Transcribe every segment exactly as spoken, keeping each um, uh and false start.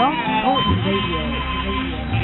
Blog Talk Radio.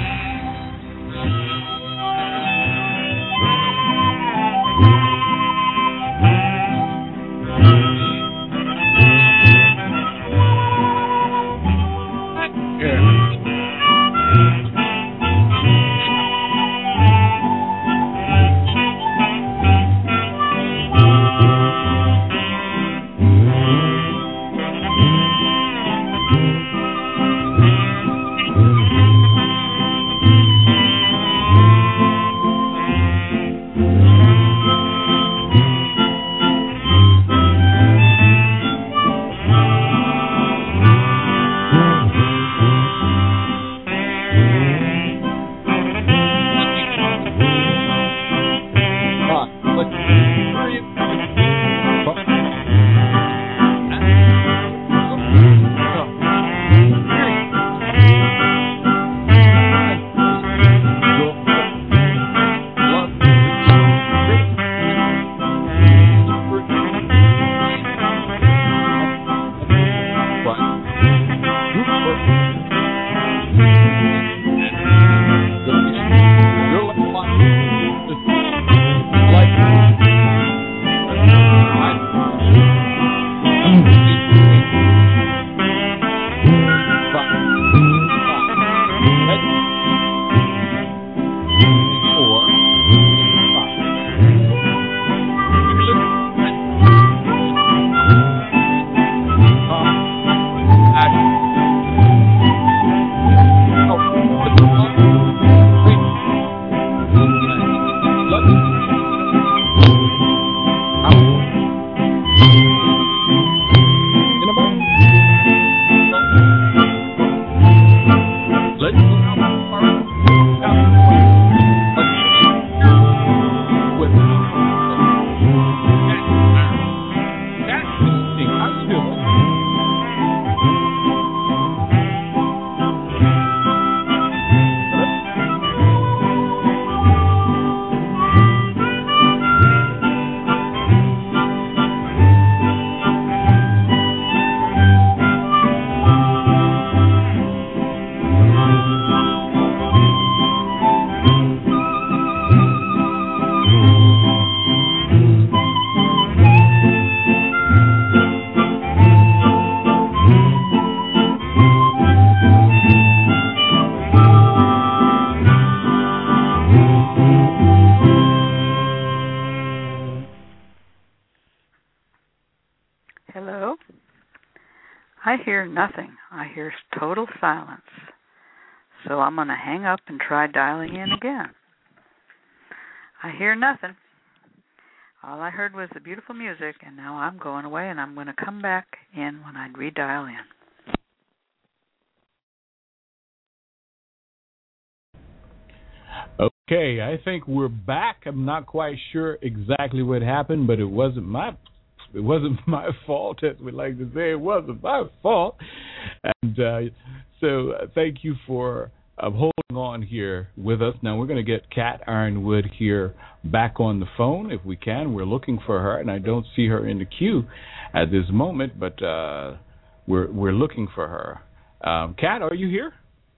Hello? I hear nothing. I hear total silence. So I'm going to hang up and try dialing in again. I hear nothing. All I heard was the beautiful music, and now I'm going away, and I'm going to come back in when I redial in. Okay, I think we're back. I'm not quite sure exactly what happened, but it wasn't my it wasn't my fault, as we like to say. It wasn't my fault. And uh, so uh, thank you for uh, holding on here with us. Now we're going to get Kat Ironwood here back on the phone if we can. We're looking for her, and I don't see her in the queue at this moment, but uh, we're we're looking for her. Um, Kat, are you here?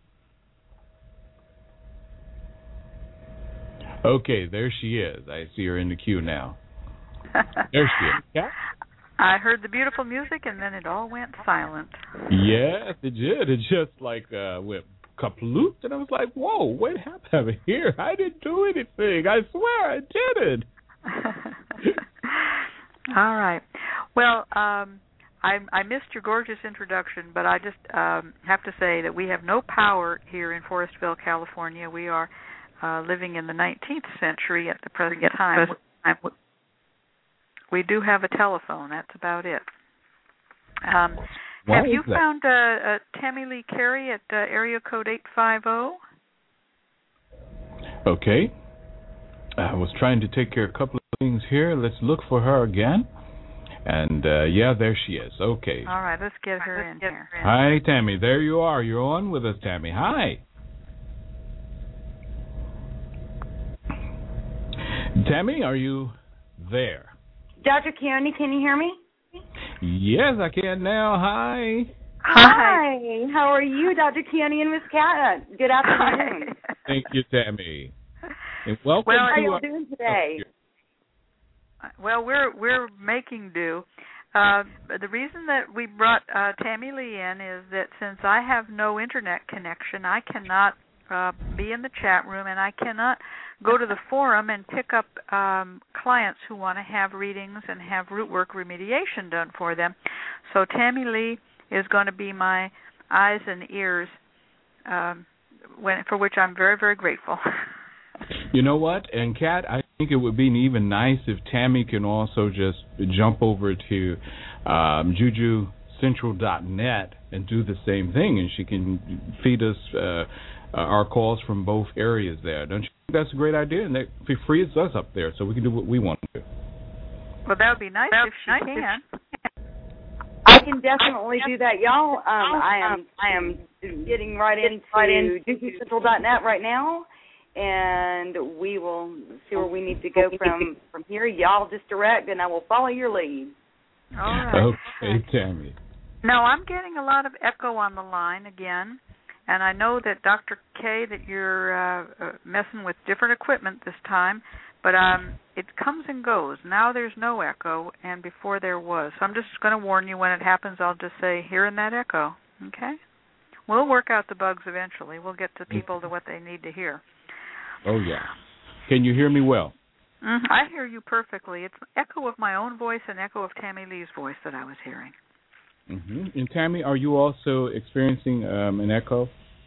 Okay, there she is. I see her in the queue now. There she is. Yeah? I heard the beautiful music, and then it all went silent. Yes, it did. It just like uh, went kaploot, and I was like, whoa, what happened here? I didn't do anything. I swear I didn't. All right. Well, um, I, I missed your gorgeous introduction, but I just um, have to say that we have no power here in Forestville, California. We are Uh, living in the nineteenth century at the present time. We do have a telephone. That's about it. Um, have you that? found uh, uh, Tammy Lee Carey at uh, area code eight five zero? Okay. I was trying to take care of a couple of things here. Let's look for her again. And, uh, yeah, there she is. Okay. All right, let's get her in here. Hi, Tammy. There you are. You're on with us, Tammy. Hi. Tammy, are you there? Doctor Keone, can you hear me? Yes, I can now. Hi. Hi. How are you, Doctor Keone and Miss Cat? Good afternoon. Hi. Thank you, Tammy. And welcome well, to how are you our- doing today? Well, we're we're making do. Uh, the reason that we brought uh, Tammy Lee in is that since I have no internet connection, I cannot uh, be in the chat room, and I cannot go to the forum and pick up um, clients who want to have readings and have root work remediation done for them. So Tammy Lee is going to be my eyes and ears, um, when, for which I'm very, very grateful. You know what? And Kat, I think it would be even nice if Tammy can also just jump over to um, juju central dot net and do the same thing, and she can feed us uh, our calls from both areas there. Don't you think that's a great idea? And that frees us up there so we can do what we want to do. Well, that would be nice if she can. I can definitely do that, y'all. Um, I am I am getting right into juju central dot net right now, and we will see where we need to go from from here. Y'all just direct, and I will follow your lead. All right. Okay, Tammy. Now, I'm getting a lot of echo on the line again, and I know that Doctor K, that you're uh, uh, messing with different equipment this time, but um, it comes and goes. Now there's no echo, and before there was. So I'm just going to warn you when it happens. I'll just say, hearing that echo, okay? We'll work out the bugs eventually. We'll get to people to what they need to hear. Oh, yeah. Can you hear me well? Mm-hmm. I hear you perfectly. It's echo of my own voice and echo of Tammy Lee's voice that I was hearing. Mm-hmm. And Tammy, are you also experiencing um, an echo?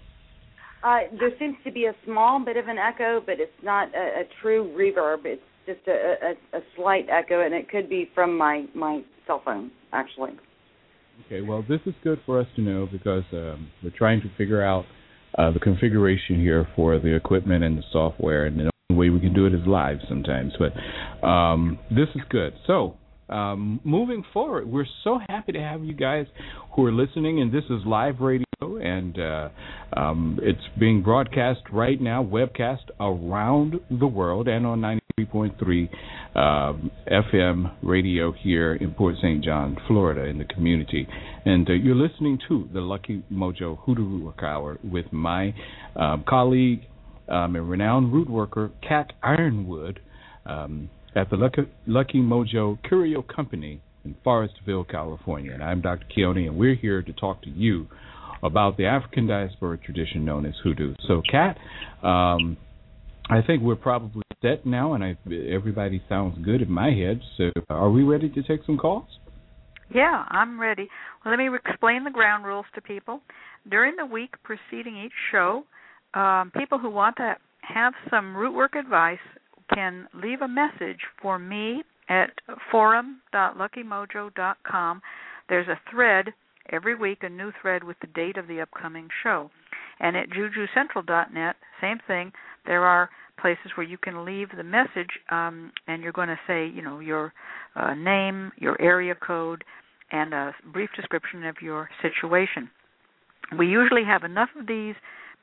Uh, there seems to be a small bit of an echo, but it's not a, a true reverb. It's just a, a, a slight echo, and it could be from my, my cell phone, actually. Okay, well, this is good for us to know because um, we're trying to figure out uh, the configuration here for the equipment and the software, and the only way we can do it is live sometimes. But um, this is good. So um, moving forward, we're so happy to have you guys who are listening, and this is live radio, and uh, um, it's being broadcast right now, webcast around the world, and on ninety-three point three um, F M radio here in Port Saint John, Florida, in the community. And uh, you're listening to the Lucky Mojo Hoodoo Root Work Hour with my um, colleague um, and renowned root worker, Kat Ironwood, um, at the Lucky, Lucky Mojo Curio Company in Forestville, California. And I'm Doctor Keone, and we're here to talk to you about the African diasporic tradition known as hoodoo. So, Kat, um, I think we're probably set now, and I, everybody sounds good in my head. So are we ready to take some calls? Yeah, I'm ready. Well, let me explain the ground rules to people. During the week preceding each show, um, people who want to have some root work advice can leave a message for me at forum dot lucky mojo dot com. There's a thread every week, a new thread with the date of the upcoming show. And at juju central dot net, same thing. There are places where you can leave the message, um, and you're going to say, you know, your uh, name, your area code, and a brief description of your situation. We usually have enough of these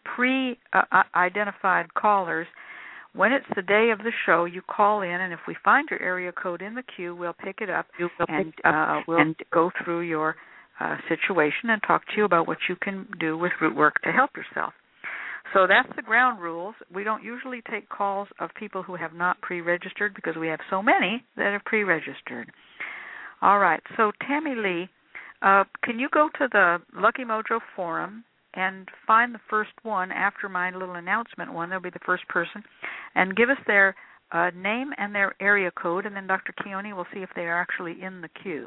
pre-identified callers. When it's the day of the show, you call in, and if we find your area code in the queue, we'll pick it up, and uh, we'll go through your uh, situation and talk to you about what you can do with root work to help yourself. So that's the ground rules. We don't usually take calls of people who have not pre-registered because we have so many that have pre-registered. All right, so Tammy Lee, uh, can you go to the Lucky Mojo forum and find the first one after my little announcement one? They'll be the first person, and give us their uh, name and their area code, and then Doctor Keone will see if they are actually in the queue.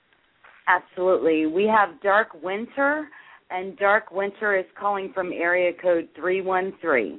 Absolutely. We have Dark Winter, and Dark Winter is calling from area code three one three.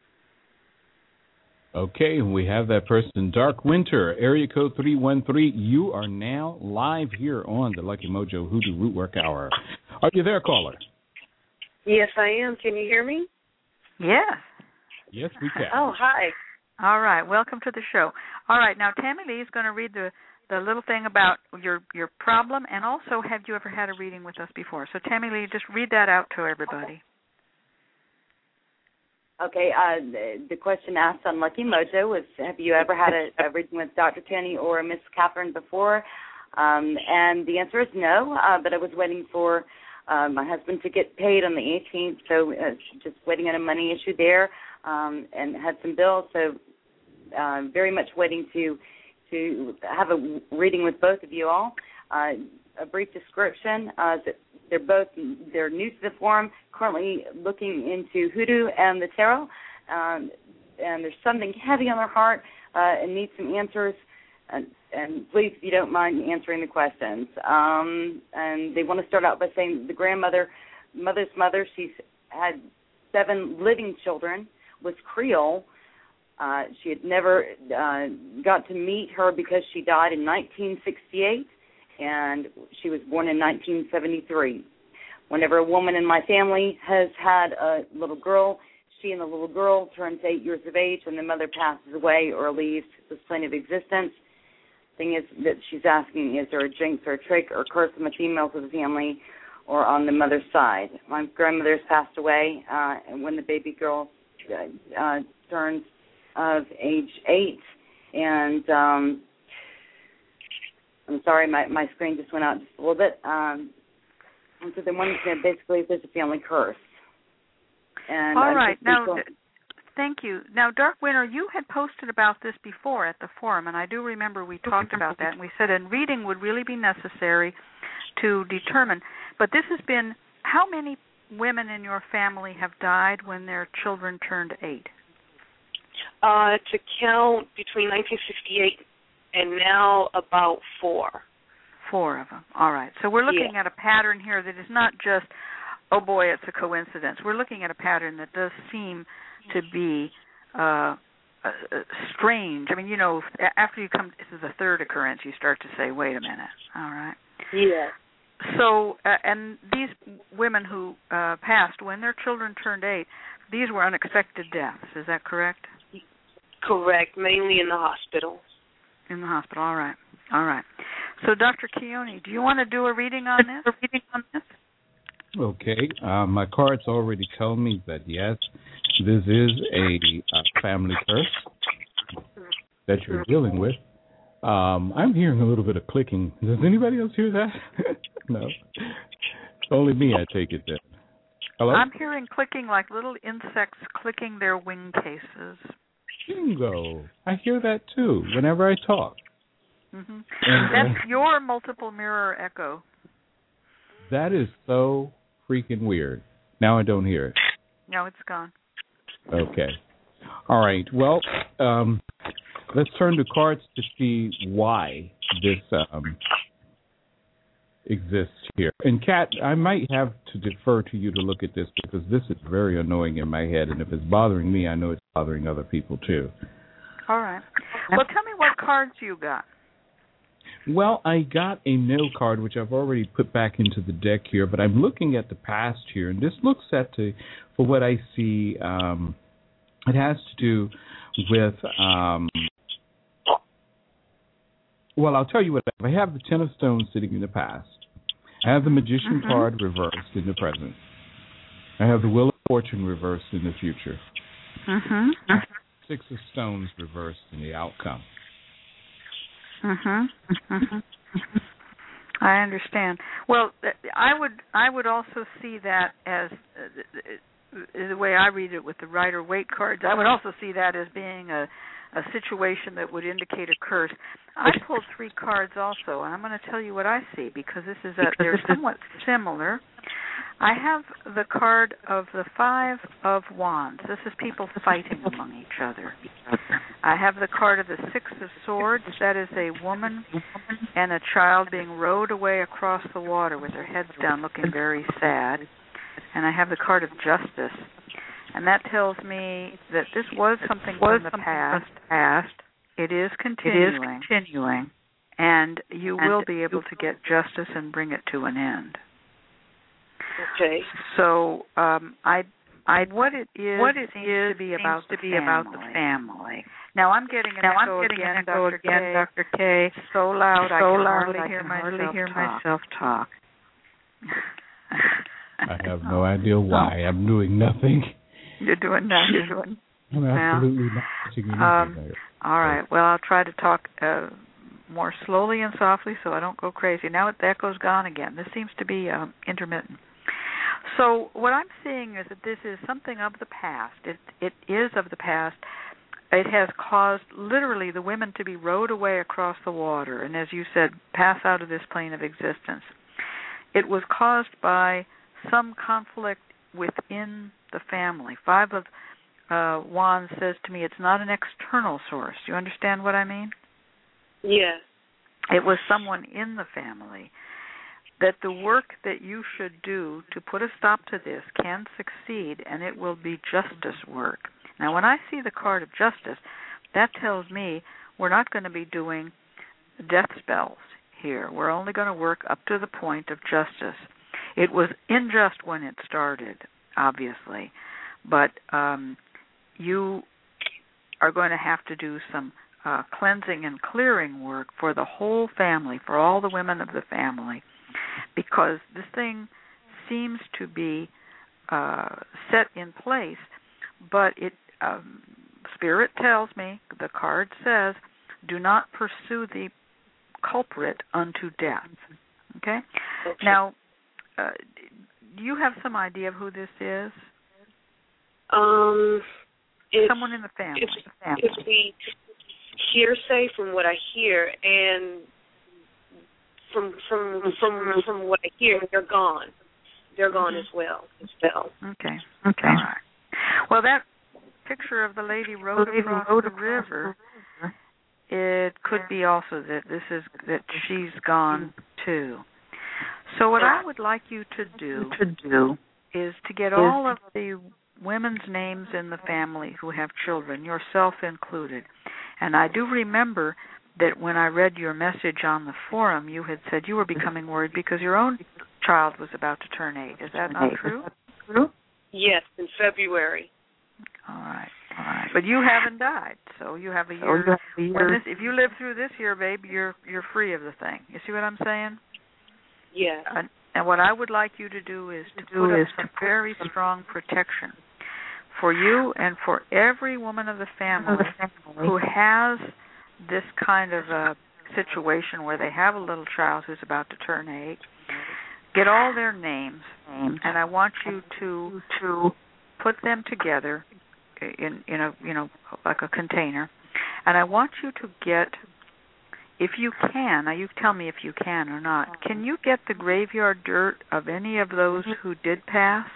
Okay, and we have that person, Dark Winter, area code three one three. You are now live here on the Lucky Mojo Hoodoo Root Work Hour. Are you there, caller? Yes, I am. Can you hear me? Yes. Yes, we can. Oh, hi. All right, welcome to the show. All right, now Tammy Lee is going to read the, the little thing about your, your problem, and also, have you ever had a reading with us before? So Tammy Lee, just read that out to everybody. Okay, uh, the, the question asked on Lucky Mojo was, have you ever had a, a reading with Doctor Kenny or Miss Catherine before? Um, and the answer is no, uh, but I was waiting for Uh, my husband to get paid on the eighteenth, so uh, just waiting on a money issue there, um, and had some bills. So uh, very much waiting to to have a reading with both of you all. Uh, a brief description. Uh, they're both they're new to the forum, currently looking into hoodoo and the tarot, um, and there's something heavy on their heart uh, and need some answers. And, and please, if you don't mind answering the questions. Um, and they want to start out by saying the grandmother, mother's mother, she's had seven living children, was Creole. Uh, she had never uh, got to meet her because she died in nineteen sixty-eight, and she was born in nineteen seventy-three. Whenever a woman in my family has had a little girl, she and the little girl turns eight years of age when the mother passes away or leaves this plane of existence. Thing is that she's asking, is there a jinx or a trick or curse on the females of the family or on the mother's side? My grandmother's passed away uh, and when the baby girl uh, uh, turns of age eight. And um, I'm sorry, my, my screen just went out just a little bit. Um, and so they wanted to basically, there's a family curse. And all right. Now, thank you. Now, Dark Winter, you had posted about this before at the forum, and I do remember we talked about that, and we said a reading would really be necessary to determine. But this has been, how many women in your family have died when their children turned eight? Uh, to count between nineteen sixty-eight and now, about four. Four of them. All right. So we're looking yeah. at a pattern here that is not just, oh, boy, it's a coincidence. We're looking at a pattern that does seem to be uh, uh, strange. I mean, you know, after you come, this is the third occurrence, you start to say, wait a minute, all right? Yeah. So, uh, and these women who uh, passed, when their children turned eight, these were unexpected deaths, is that correct? Correct, mainly in the hospital. In the hospital, all right, all right. So, Doctor Keone, do you want to do a reading on this? A reading on this? Okay, uh, my cards already tell me that yes, this is a, a family curse that you're dealing with. Um, I'm hearing a little bit of clicking. Does anybody else hear that? No, only me. I take it then. Hello? I'm hearing clicking like little insects clicking their wing cases. Bingo! I hear that too whenever I talk. Mm-hmm. And, That's uh, your multiple mirror echo. That is so freaking weird. Now I don't hear it. No, it's gone. Okay. All right. Well, um, let's turn to cards to see why this um, exists here. And, Kat, I might have to defer to you to look at this because this is very annoying in my head. And if it's bothering me, I know it's bothering other people, too. All right. Well, tell me what cards you got. Well, I got a no card, which I've already put back into the deck here, but I'm looking at the past here, and this looks at, to, for what I see, um, it has to do with, um, well, I'll tell you what, I have the Ten of Stones sitting in the past. I have the Magician mm-hmm. card reversed in the present. I have the Wheel of Fortune reversed in the future. Mm-hmm. Six of Stones reversed in the outcome. Mhm. Mhm. I understand. Well, I would I would also see that as uh, the way I read it with the Rider Waite cards. I would also see that as being a a situation that would indicate a curse. I pulled three cards also, and I'm going to tell you what I see because this is a, they're somewhat similar. I have the card of the Five of Wands. This is people fighting among each other. I have the card of the Six of Swords. That is a woman and a child being rowed away across the water with their heads down looking very sad. And I have the card of Justice. And that tells me that this was something from the past. past. It is continuing. It is continuing. And you will be able to get justice and bring it to an end. Okay. So, um, I, I, what it is, what it seems is to be about to the be family. about the family. Now I'm getting an now echo I'm getting again, an echo Doctor again, K. Doctor K. So loud, so I can loud, hardly I hear can myself hardly hear talk. myself talk. I have no idea why. I'm doing nothing. You're doing that. You're doing. I'm absolutely not touching anything. Um, all right. Well, I'll try to talk uh, more slowly and softly so I don't go crazy. Now the echo's gone again. This seems to be um, intermittent. So what I'm seeing is that this is something of the past. It it is of the past. It has caused literally the women to be rowed away across the water, and as you said, pass out of this plane of existence. It was caused by some conflict within the family. Five of uh, Wands says to me it's not an external source. Do you understand what I mean? Yes. It was someone in the family. That the work that you should do to put a stop to this can succeed, and it will be justice work. Now, when I see the card of justice, that tells me we're not going to be doing death spells here. We're only going to work up to the point of justice. It was unjust when it started, obviously, but um, you are going to have to do some uh, cleansing and clearing work for the whole family, for all the women of the family, because this thing seems to be uh, set in place, but it um, Spirit tells me, the card says, do not pursue the culprit unto death. Okay? Okay. Now, uh, do you have some idea of who this is? Um, it's, Someone in the family. It's, the family. it's the hearsay from what I hear, and from from from from what I hear, they're gone. They're gone mm-hmm. as well. As well. Okay. Okay. All right. Well, that picture of the lady rowed across the river, it could be also that this is that she's gone too. So what I would like you to do, to do is to get all of the women's names in the family who have children, yourself included. And I do remember that when I read your message on the forum, you had said you were becoming worried because your own child was about to turn eight. Is that not true? Yes, in February. All right, all right. But you haven't died, so you have a year. So have a year. When this, if you live through this year, babe, you're you're free of the thing. You see what I'm saying? Yes. And, and what I would like you to do is to put up some very strong protection for you and for every woman of the family who has this kind of a situation where they have a little child who's about to turn eight. Get all their names, and I want you to to put them together in in a you know like a container, and I want you to get, if you can, now you tell me if you can or not, can you get the graveyard dirt of any of those who did pass?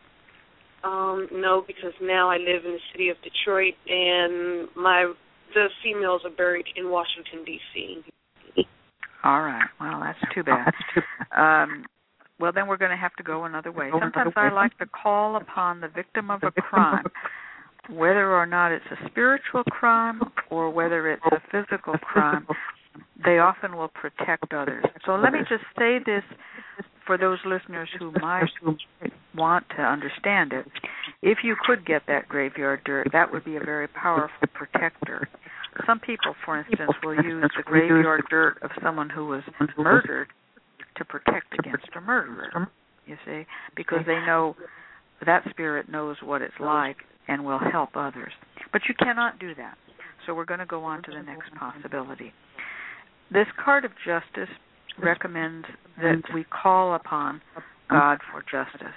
Um, no, because now I live in the city of Detroit, and my the females are buried in Washington, D C All right. Well, that's too bad. Um, well, then we're going to have to go another way. Sometimes I like to call upon the victim of a crime, whether or not it's a spiritual crime or whether it's a physical crime. They often will protect others. So let me just say this for those listeners who might want to understand it. If you could get that graveyard dirt, that would be a very powerful protector. Some people, for instance, will use the graveyard dirt of someone who was murdered to protect against a murderer, you see, because they know that spirit knows what it's like and will help others. But you cannot do that. So we're going to go on to the next possibility. This card of justice recommends that we call upon God for justice.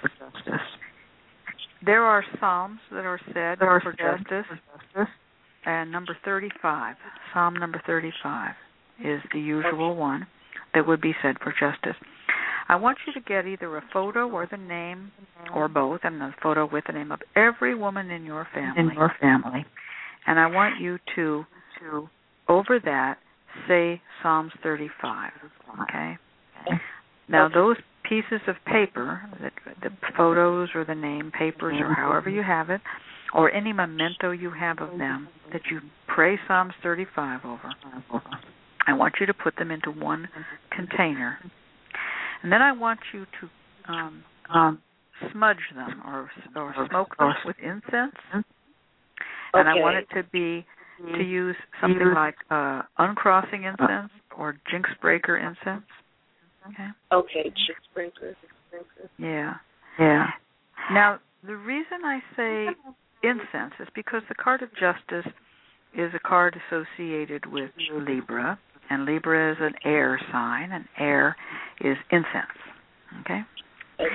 There are psalms that are said for justice, and number thirty-five, Psalm number thirty-five, is the usual one that would be said for justice. I want you to get either a photo or the name, or both, and a photo with the name of every woman in your family. In your family. And I want you to, to over that, say Psalms thirty-five, okay? Now, those pieces of paper, the, the photos or the name papers or however you have it, or any memento you have of them that you pray Psalms thirty-five over, I want you to put them into one container. And then I want you to um, um, smudge them or, or smoke them with incense. And okay. I want it to be to use something like uh, uncrossing incense or jinx breaker incense. Okay. Okay, jinx breaker. Yeah. Yeah. Now, the reason I say incense is because the card of justice is a card associated with Libra, and Libra is an air sign, and air is incense. Okay.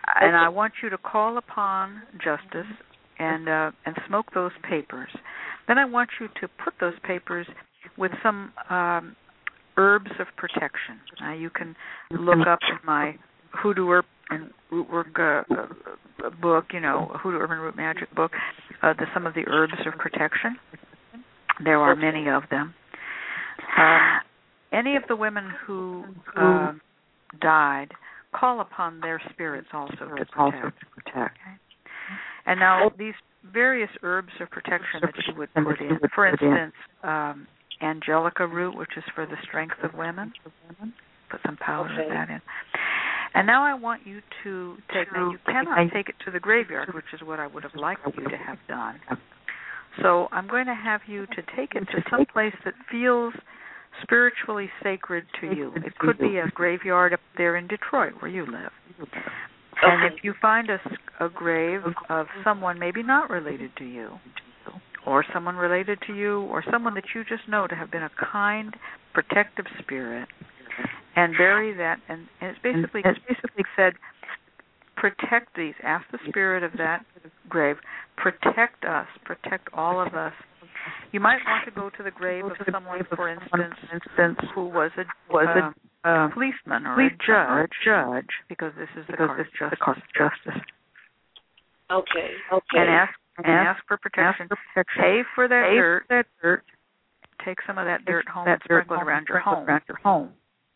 and I want you to call upon Justice and uh, and smoke those papers. Then I want you to put those papers with some um, herbs of protection. Now you can look up in my Hoodoo Herb and Root Work uh, uh, book, you know, Hoodoo Herb and Root Magic book, uh, the, some of the herbs of protection. There are many of them. Um, any of the women who uh, died, call upon their spirits also to protect. Okay? And now these various herbs of protection that you would put in, for instance, um, Angelica root, which is for the strength of women. Put some powder Okay. of that in. And now I want you to take, now you cannot take it to the graveyard, which is what I would have liked you to have done. So I'm going to have you to take it to some place that feels spiritually sacred to you. It could be a graveyard up there in Detroit where you live. And if you find a, a grave of someone maybe not related to you, or someone related to you, or someone that you just know to have been a kind, protective spirit, and bury that, and, and it's basically it's basically said, protect these. Ask the spirit of that grave, protect us, protect all of us. You might want to go to the grave of someone, for instance, who was a was a uh, policeman or a judge, judge, because this is the card of justice. justice. Okay. Okay. And ask and ask for protection. Ask for protection. Pay for that Pay dirt. For that dirt. Take some of that dirt home and sprinkle it around your home. Around your home.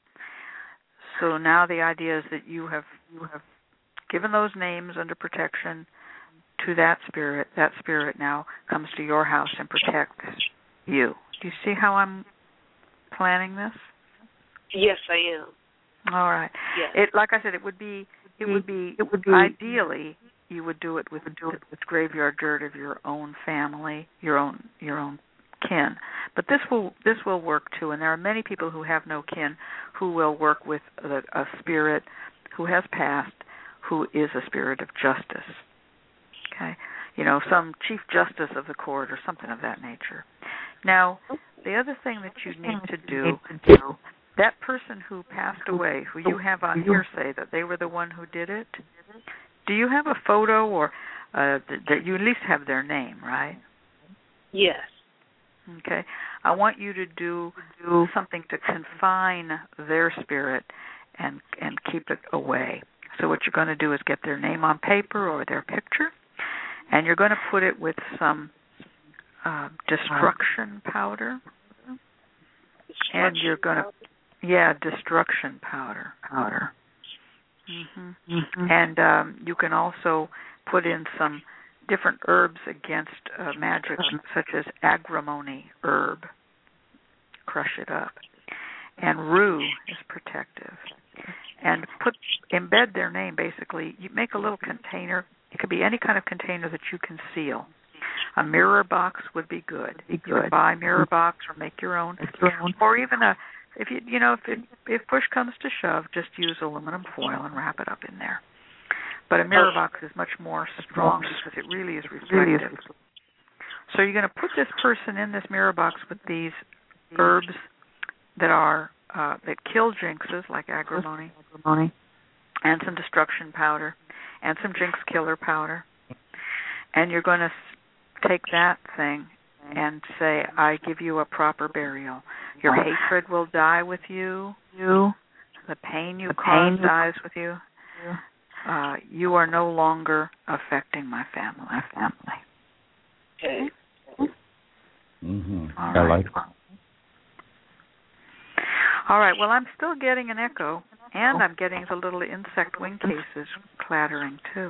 So now the idea is that you have you have given those names under protection to that spirit. That spirit now comes to your house and protects you. Do you see how I'm planning this? Yes, I am. All right. Yes. It, like I said, it would be it would be it would be ideally you would do it with do it with graveyard dirt of your own family, your own your own kin. But this will this will work too, and there are many people who have no kin who will work with a, a spirit who has passed, who is a spirit of justice. Okay, you know, some chief justice of the court or something of that nature. Now, the other thing that you need to do, that person who passed away, who you have on hearsay that they were the one who did it, do you have a photo or uh, that you at least have their name, right? Yes. Okay. I want you to do, do something to confine their spirit and and keep it away. So what you're going to do is get their name on paper or their picture, and you're going to put it with some uh, destruction powder. Destruction and you're going to, yeah, destruction powder. Powder. Mm-hmm. Mm-hmm. And um, you can also put in some different herbs against uh, magic, such as agrimony herb. Crush it up. And rue is protective. And put embed their name, basically. You make a little container. It could be any kind of container that you can seal. A mirror box would be good. Be good. You can buy a mirror box or make your own. Or even a, if you you know, if it, if push comes to shove, just use aluminum foil and wrap it up in there. But a mirror box is much more strong because it really is reflective. So you're going to put this person in this mirror box with these herbs that are uh, that kill jinxes, like agrimony, and some destruction powder, and some jinx killer powder. And you're going to take that thing and say, I give you a proper burial. Your hatred will die with you. You. The pain you caused dies with you. Uh, you are no longer affecting my family. My family. Okay. Mm-hmm. All I right. like it. All right. Well, I'm still getting an echo, and I'm getting the little insect wing cases clattering too.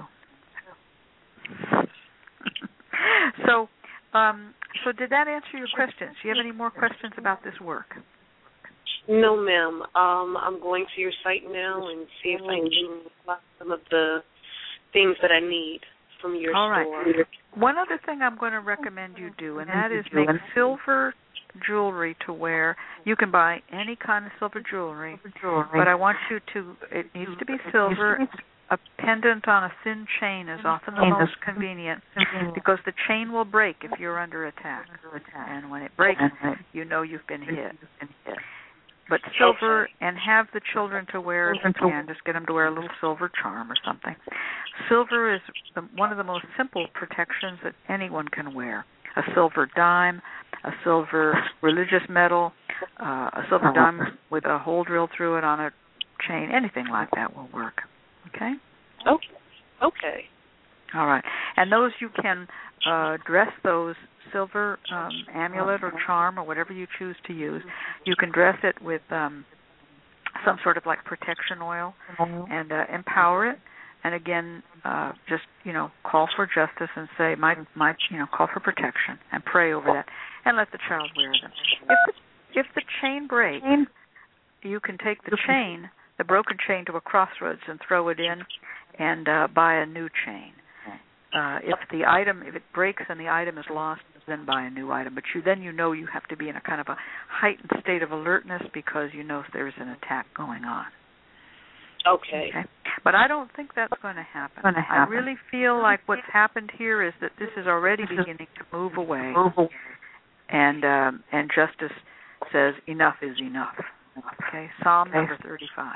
so, um, so did that answer your questions? Do you have any more questions about this work? No, ma'am. Um, I'm going to your site now and see if I can buy some of the things that I need from your All right. store. One other thing I'm going to recommend you do, and that is make silver jewelry to wear. You can buy any kind of silver jewelry, but I want you to, it needs to be silver. A pendant on a thin chain is often the most convenient because the chain will break if you're under attack. And when it breaks, you know you've been hit. but silver, and have the children to wear, if you can, just get them to wear a little silver charm or something. Silver is the, one of the most simple protections that anyone can wear. A silver dime, a silver religious medal, uh, a silver dime with a hole drilled through it on a chain, anything like that will work. Okay? Okay. Okay. All right. And those you can uh, dress those silver um, amulet or charm or whatever you choose to use. You can dress it with um, some sort of like protection oil and uh, empower it. And again, uh, just, you know, call for justice and say, my, my, you know, call for protection and pray over that and let the child wear them. If the, if the chain breaks, you can take the chain, the broken chain, to a crossroads and throw it in and uh, buy a new chain. Uh, if the item, if it breaks and the item is lost, then buy a new item. But you then you know you have to be in a kind of a heightened state of alertness because you know there's an attack going on. Okay. okay. But I don't think that's going to happen. Going to happen. I really feel like what's happened here is that this is already beginning to move away, and um, and justice says enough is enough. Okay. Psalm number thirty-five.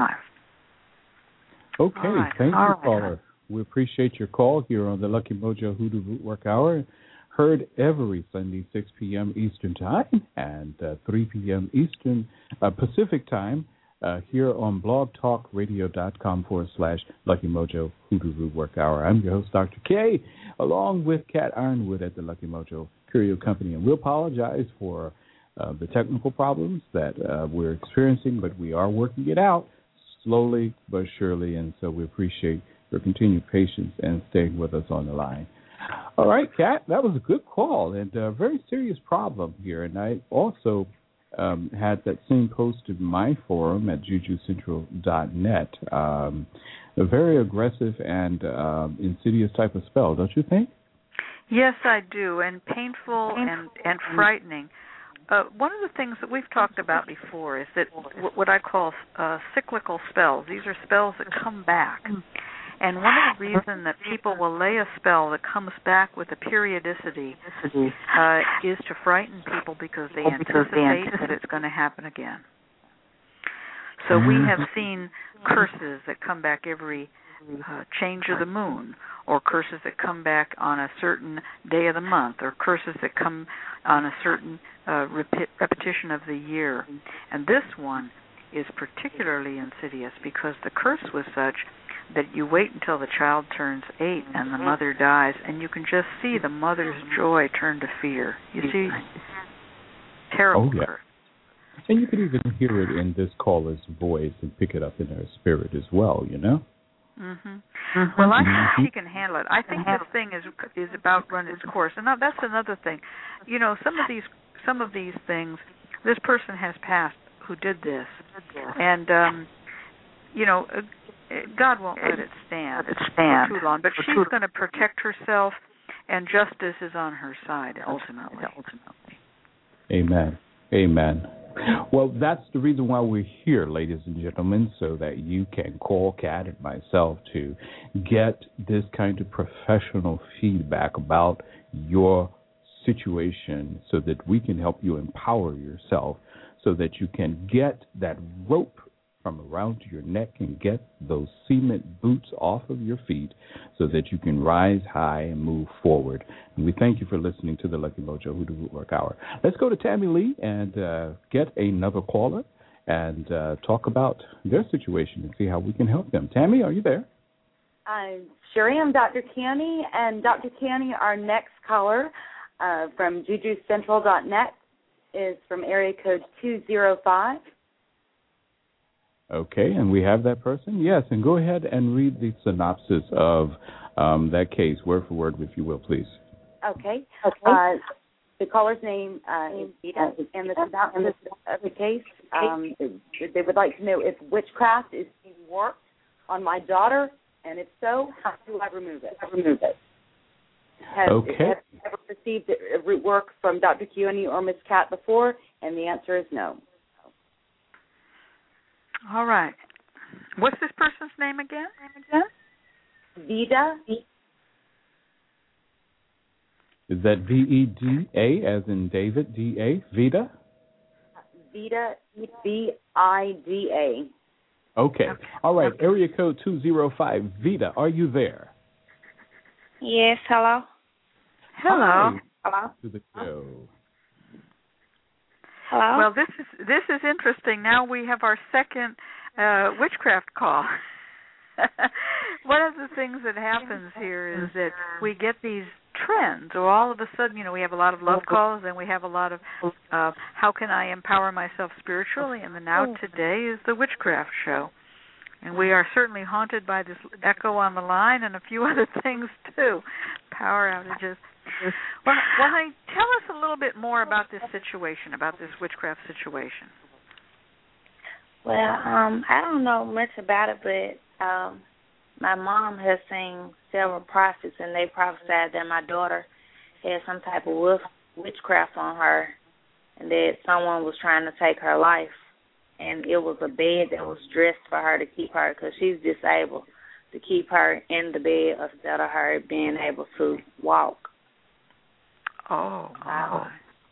Okay. Right. Thank All you, right. caller. We appreciate your call here on the Lucky Mojo Hoodoo Root Work Hour. Heard every Sunday, six p.m. Eastern Time and uh, three p.m. Eastern uh, Pacific Time. Uh, here on blogtalkradio.com forward slash Lucky Mojo Hoodoo Root Work Hour. I'm your host, Doctor K, along with Kat Ironwood at the Lucky Mojo Curio Company. And we apologize for uh, the technical problems that uh, we're experiencing, but we are working it out slowly but surely. And so we appreciate your continued patience and staying with us on the line. All right, Kat, that was a good call and a very serious problem here. And I also Um, had that same post in my forum at juju central dot net. Um, a very aggressive and um, insidious type of spell, don't you think? Yes, I do, and painful and, and frightening. Uh, one of the things that we've talked about before is that w- what I call uh, cyclical spells. These are spells that come back. And one of the reasons that people will lay a spell that comes back with a periodicity uh, is to frighten people because they anticipate that it's going to happen again. So we have seen curses that come back every uh, change of the moon, or curses that come back on a certain day of the month, or curses that come on a certain uh, rep- repetition of the year. And this one is particularly insidious because the curse was such that you wait until the child turns eight and the mother dies, and you can just see the mother's joy turn to fear. You see, terrible oh, yeah. curse. And you can even hear it in this caller's voice and pick it up in her spirit as well, you know? Mm-hmm. Mm-hmm. Well, I think she can handle it. I think this thing is is about run its course, and now that's another thing. You know, some of these some of these things, this person has passed who did this, and um, you know. Uh, God won't let it stand, it stand for too long, but she's going to protect herself, and justice is on her side ultimately. ultimately. Amen. Amen. Well, that's the reason why we're here, ladies and gentlemen, so that you can call Kat and myself to get this kind of professional feedback about your situation so that we can help you empower yourself so that you can get that rope from around your neck and get those cement boots off of your feet so that you can rise high and move forward. And we thank you for listening to the Lucky Mojo Hoodoo Root Work Hour. Let's go to Tammy Lee and uh, get another caller and uh, talk about their situation and see how we can help them. Tammy, are you there? I sure am, Doctor Canny. And Doctor Canny, our next caller uh, from juju central dot net is from area code two zero five. Okay, and we have that person? Yes, and go ahead and read the synopsis of um, that case, word for word, if you will, please. Okay. okay. Uh, the caller's name uh, is Vita, and the synopsis of the case, um, they would like to know if witchcraft is being worked on my daughter, and if so, how do I remove it? Remove it. Has, okay. Have you ever received root work from Doctor Canny or Miz Cat before? And the answer is no. All right. What's this person's name again? Vida. Is that V E D A as in David, D A, Vida? Vida, V I D A. Okay. All right. Area code two zero five. Vida, are you there? Yes, hello. Hello. Hi. Hello. To the show. Hello. Well, this is this is interesting. Now we have our second uh, witchcraft call. One of the things that happens here is that we get these trends, or all of a sudden, you know, we have a lot of love calls, and we have a lot of uh, how can I empower myself spiritually, and then now today is the witchcraft show. And we are certainly haunted by this echo on the line and a few other things, too, power outages. Well, well, honey, tell us a little bit more about this situation, about this witchcraft situation. Well, um, I don't know much about it, but um, my mom has seen several prophets, and they prophesied that my daughter had some type of wolf, witchcraft on her, and that someone was trying to take her life. And it was a bed that was dressed for her to keep her, because she's disabled, to keep her in the bed instead of her being able to walk. Oh, wow.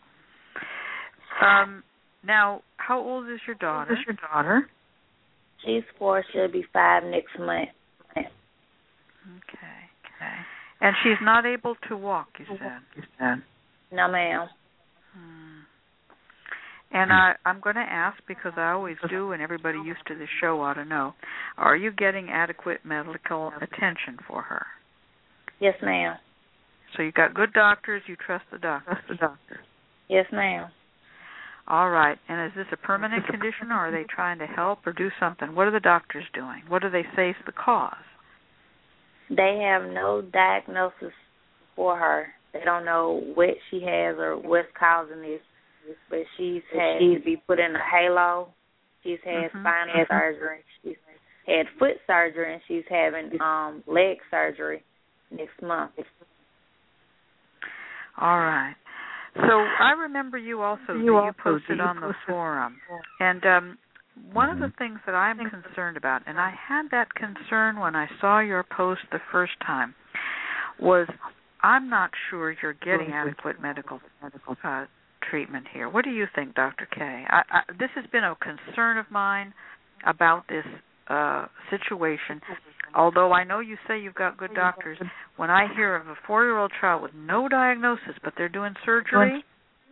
Um, now, how old is your daughter? Is your daughter? She's four. She'll be five next month. Okay. Okay. And she's not able to walk, you said? You said. No, ma'am. Hmm. And I, I'm going to ask, because I always do, and everybody used to the show ought to know, are you getting adequate medical attention for her? Yes, ma'am. So you got good doctors, you trust the doctors? Trust the doctors. Yes, ma'am. All right. And is this a permanent condition, or are they trying to help or do something? What are the doctors doing? What do they say is the cause? They have no diagnosis for her. They don't know what she has or what's causing this. But she's had to be put in a halo. She's had mm-hmm. spinal mm-hmm. surgery. She's had foot surgery, and she's having um, leg surgery next month. All right. So I remember you also, you, you posted on the forum. And um, one of the things that I'm concerned about, and I had that concern when I saw your post the first time, was I'm not sure you're getting adequate medical medical uh, treatment here. What do you think, Doctor K? I, I, this has been a concern of mine about this uh, situation. Although I know you say you've got good doctors, when I hear of a four-year-old child with no diagnosis, but they're doing surgery,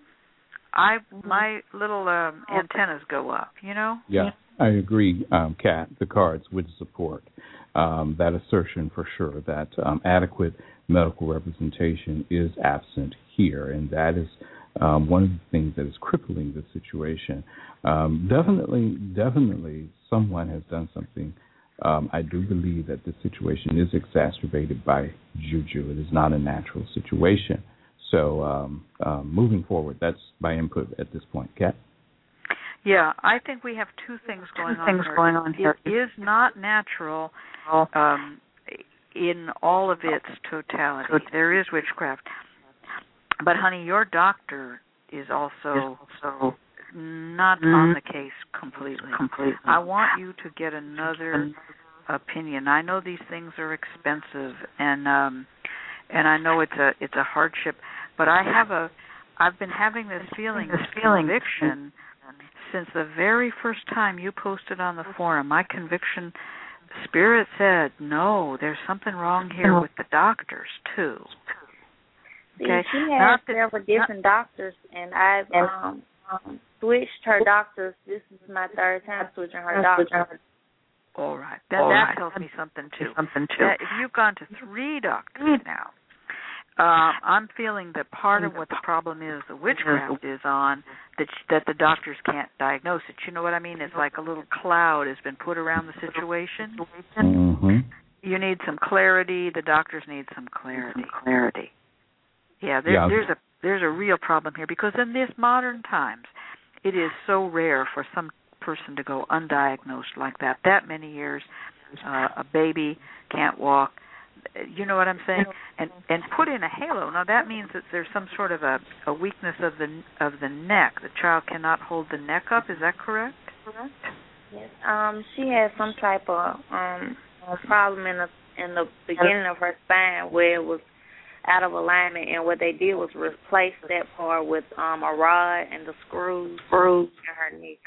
I my little um, antennas go up, you know? Yeah, I agree, um, Kat. The cards would support um, that assertion for sure, that um, adequate medical representation is absent here, and that is um, one of the things that is crippling the situation. Um, definitely, definitely someone has done something. Um, I do believe that the situation is exacerbated by juju. It is not a natural situation. So um, um, moving forward, that's my input at this point. Kat? Yeah, I think we have two things going two on things here. going on here. It is not natural um, in all of its totality. There is witchcraft. But, honey, your doctor is also so not mm-hmm. on the case completely. completely. I want you to get another opinion. I know these things are expensive, and um, and I know it's a it's a hardship. But I have a I've been having this feeling, this conviction, since the very first time you posted on the forum. My conviction, Spirit said, no, there's something wrong here with the doctors too. Okay. See, she has several different doctors, and I've um, um, switched her doctors. This is my third time switching her doctors. All right. That, All that right. tells me something too. Something too. That if you've gone to three doctors now, uh, I'm feeling that part of what the problem is, the witchcraft is on, that that the doctors can't diagnose it. You know what I mean? It's like a little cloud has been put around the situation. Mm-hmm. You need some clarity. The doctors need some clarity. Some clarity. Yeah, there, yeah, there's a there's a real problem here, because in this modern times, it is so rare for some person to go undiagnosed like that. That many years, uh, a baby can't walk. You know what I'm saying? And and put in a halo. Now that means that there's some sort of a, a weakness of the of the neck. The child cannot hold the neck up. Is that correct? Correct. Yes. Um, she has some type of um problem in the in the beginning of her spine where it was. out of alignment, and what they did was replace that part with um, a rod and the screws, screws in her knee.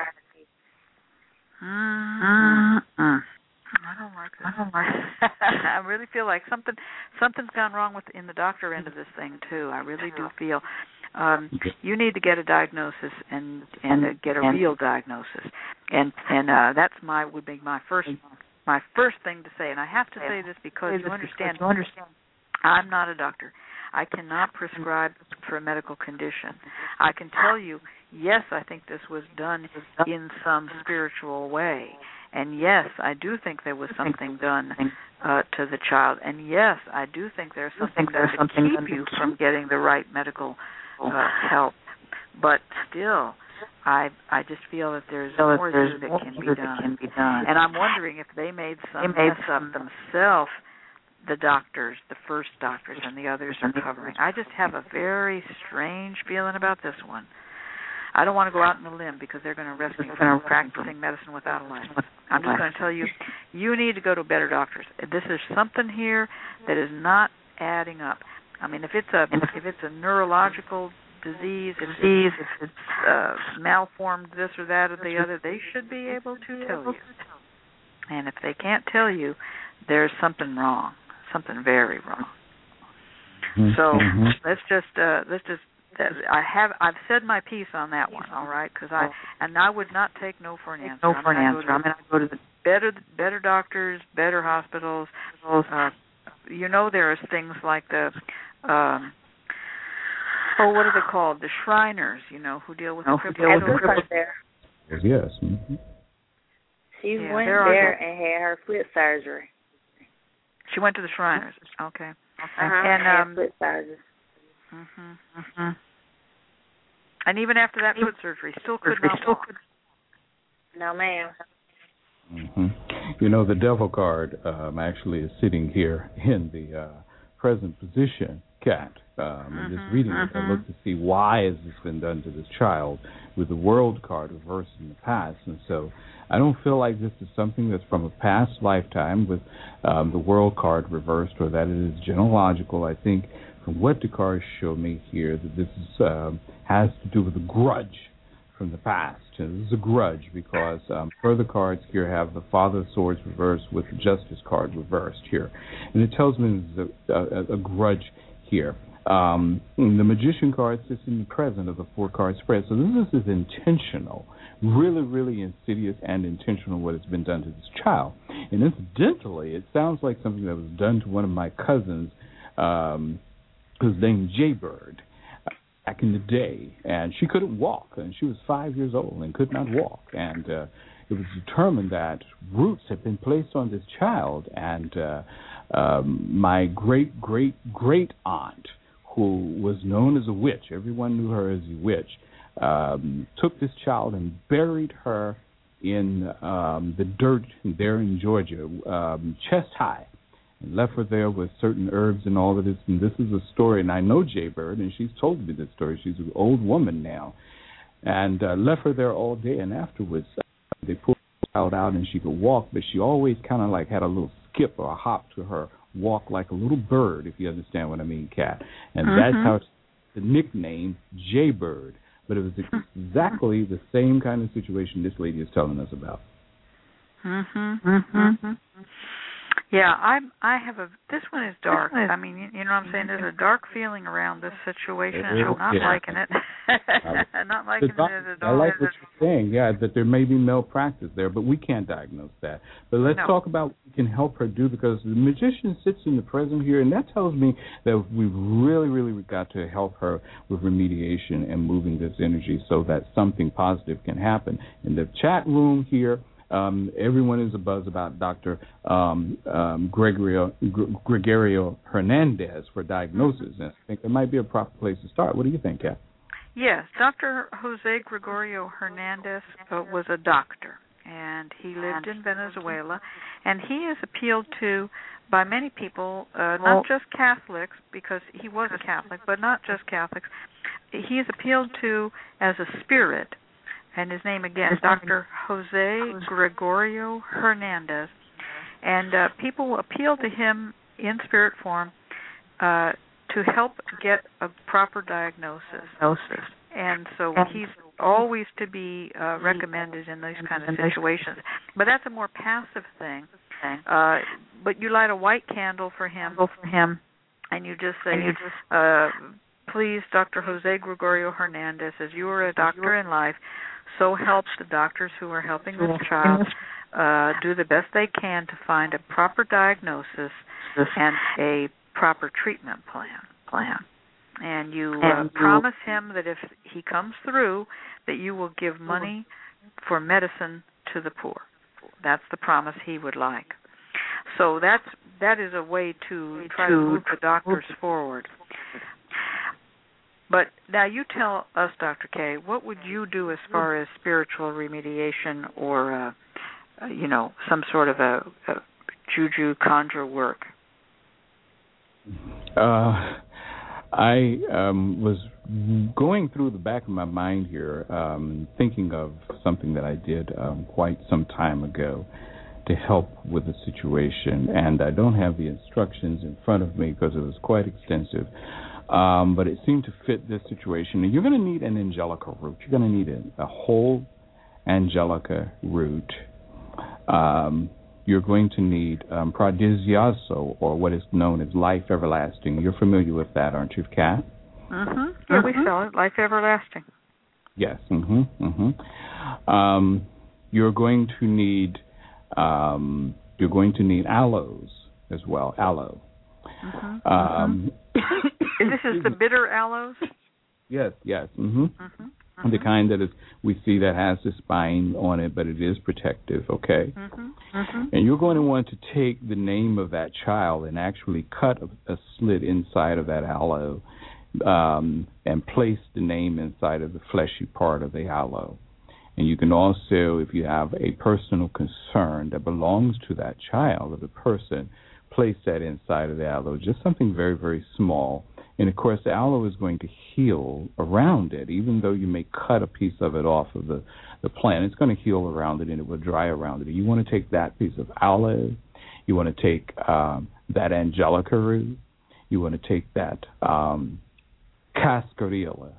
Mm-hmm. I don't like this. I don't like it. I really feel like something something's gone wrong with in the doctor end of this thing too. I really do feel um, you need to get a diagnosis and and uh, get a real diagnosis, and and uh, that's my would be my first my first thing to say. And I have to say this because you understand. You understand. I'm not a doctor. I cannot prescribe for a medical condition. I can tell you, yes, I think this was done in some spiritual way. And yes, I do think there was something done uh, to the child. And yes, I do think there's something done to keep you from getting the right medical uh, help. But still, I I just feel that there's more that can be done. And I'm wondering if they made some mess up themselves, the doctors, the first doctors, and the others are covering. I just have a very strange feeling about this one. I don't want to go out on a limb because they're going to arrest me for practicing medicine without a license. I'm just going to tell you, you need to go to better doctors. This is something here that is not adding up. I mean, if it's a if it's a neurological disease, if it's, if it's uh, malformed this or that or the other, they should be able to tell you. And if they can't tell you, there's something wrong, something very wrong. So mm-hmm. let's just uh, let's just. I have I've said my piece on that one, all right? Because I and I would not take no for an answer. No for an answer. I'm going to go to the better better doctors, better hospitals. Uh, you know, there are things like the um, oh, what are they called? The Shriners, you know, who deal with the cripples. There. Yes. Mm-hmm. She yeah, went there, there and had her foot surgery. She went to the Shriners. Okay. Uh-huh. And um, foot surgery. Mhm. Mhm. And even after that foot surgery, still could not walk. No, ma'am. Mm-hmm. You know, the devil card um, actually is sitting here in the uh, present position, Kat. Um, mm-hmm. And just reading it, I look to see why has this been done to this child with the world card reversed in the past. And so I don't feel like this is something that's from a past lifetime with um, the world card reversed or that it is genealogical. I think from what the cards show me here, that this is, um, has to do with a grudge from the past. And this is a grudge because um, further cards here have the Father of Swords reversed with the Justice card reversed here. And it tells me there's a, a, a grudge here. Um, the Magician card sits in the present of the four-card spread. So this is intentional, really, really insidious and intentional what has been done to this child. And incidentally, it sounds like something that was done to one of my cousins, um, who's named Jaybird, back in the day, and she couldn't walk, and she was five years old and could not walk, and uh, it was determined that roots had been placed on this child, and uh, um, my great great great aunt, who was known as a witch, everyone knew her as a witch, um, took this child and buried her in um, the dirt there in Georgia, um, chest high. And left her there with certain herbs and all of this. And this is a story, and I know Jaybird, and she's told me this story. She's an old woman now. And uh, left her there all day, and afterwards uh, they pulled the child out and she could walk, but she always kind of like had a little skip or a hop to her walk like a little bird, if you understand what I mean, Kat. And mm-hmm. that's how the nickname Jaybird. But it was exactly the same kind of situation this lady is telling us about. Mm-hmm. Mm-hmm. Yeah, I I have a. This one is dark. I mean, you, you know what I'm saying. There's a dark feeling around this situation. And I'm not yeah. liking it. I'm not liking doc- it at all. I like what you're saying. Yeah, that there may be malpractice there, but we can't diagnose that. But let's no. talk about what we can help her do, because the magician sits in the present here, and that tells me that we've really, really got to help her with remediation and moving this energy so that something positive can happen. In the chat room here, Um, everyone is abuzz about Doctor Um, um, Gregorio, Gr- Gregorio Hernandez for diagnosis, and I think it might be a proper place to start. What do you think, Kat? Yes, Doctor Jose Gregorio Hernandez uh, was a doctor, and he lived in Venezuela, and he is appealed to by many people, uh, not just Catholics, because he was a Catholic, but not just Catholics. He is appealed to as a spirit. And his name again, Doctor Jose Gregorio Hernandez. And uh, people appeal to him in spirit form uh, to help get a proper diagnosis. And so he's always to be uh, recommended in those kind of situations. But that's a more passive thing. Uh, but you light a white candle for him, for him, and you just say, uh, please, Doctor Jose Gregorio Hernandez, as you are a doctor in life, so help the doctors who are helping this child uh, do the best they can to find a proper diagnosis and a proper treatment plan. plan. And you uh, promise him that if he comes through, that you will give money for medicine to the poor. That's the promise he would like. So that's that is a way to try to move the doctors forward. But now you tell us, Doctor K, what would you do as far as spiritual remediation or, uh, uh, you know, some sort of a, a juju conjure work? Uh, I um, was going through the back of my mind here, um, thinking of something that I did um, quite some time ago to help with the situation, and I don't have the instructions in front of me because it was quite extensive. Um, but it seemed to fit this situation. And you're going to need an angelica root. You're going to need a, a whole angelica root. Um, you're going to need um, pradisiaso, or what is known as life everlasting. You're familiar with that, aren't you, Kat? Mm-hmm. Yeah, mm-hmm. we sell it, life everlasting. Yes. Mm-hmm. Mm-hmm. Um, you're going to need um, you're going to need aloes as well. Aloe. Mm-hmm. Um, This is the bitter aloes? Yes, yes. Mm-hmm. Mm-hmm. Mm-hmm. The kind that is we see that has the spine on it, but it is protective, okay? Mm-hmm. Mm-hmm. And you're going to want to take the name of that child and actually cut a, a slit inside of that aloe um, and place the name inside of the fleshy part of the aloe. And you can also, if you have a personal concern that belongs to that child or the person, place that inside of the aloe, just something very, very small. And, of course, the aloe is going to heal around it. Even though you may cut a piece of it off of the, the plant, it's going to heal around it and it will dry around it. You want to take that piece of aloe. You want to take um, that angelica root. You want to take that um, cascarilla.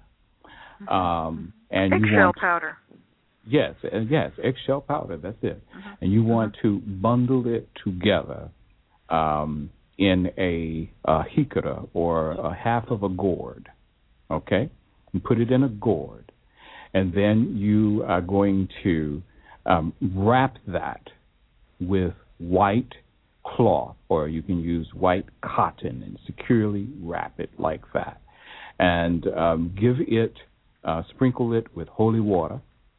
Um, and eggshell you want, powder. Yes, uh, yes, eggshell powder, that's it. Mm-hmm. And you want to bundle it together um, in a, a jicara, or a half of a gourd, okay? And put it in a gourd. And then you are going to um, wrap that with white cloth, or you can use white cotton and securely wrap it like that. And um, give it, uh, sprinkle it with holy water.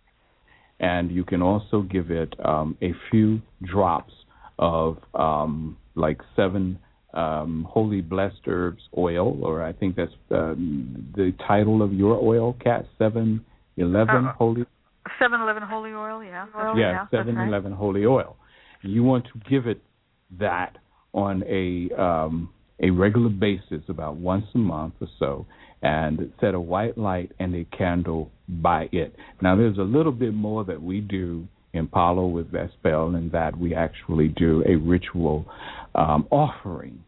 And you can also give it um, a few drops of um, like seven um, holy blessed herbs oil, or I think that's um, the title of your oil, Kat, seven eleven uh, holy. seven eleven holy oil, yeah. Oil, yeah, yeah, seven eleven right. Holy oil. You want to give it that on a um, a regular basis, about once a month or so, and set a white light and a candle by it. Now, there's a little bit more that we do in Palo with Vespel, and that we actually do a ritual um, offering,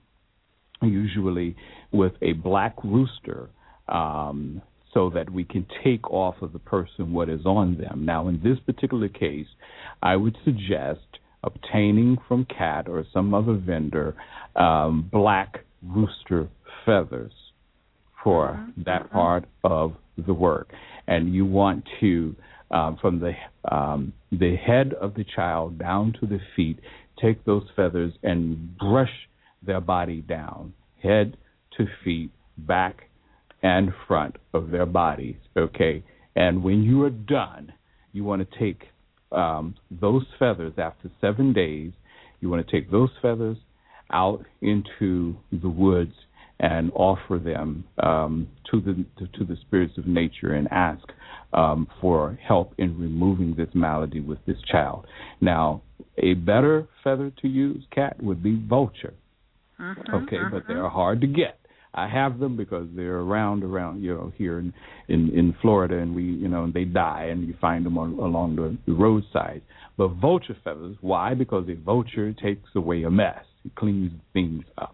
usually with a black rooster, um, so that we can take off of the person what is on them. Now, in this particular case, I would suggest obtaining from Cat or some other vendor um, black rooster feathers for mm-hmm. that part of the work. And you want to, um, from the um, the head of the child down to the feet, take those feathers and brush their body down, head to feet, back and front of their bodies, okay? And when you are done, you want to take um, those feathers after seven days, you want to take those feathers out into the woods and offer them um, to the to, to the spirits of nature and ask um, for help in removing this malady with this child. Now, a better feather to use, Cat, would be vulture. Mm-hmm, okay, mm-hmm. but they're hard to get. I have them because they're around, around, you know, here in, in, in Florida, and we, you know, they die, and you find them on, along the, the roadside. But vulture feathers, why? Because a vulture takes away a mess. It cleans things up.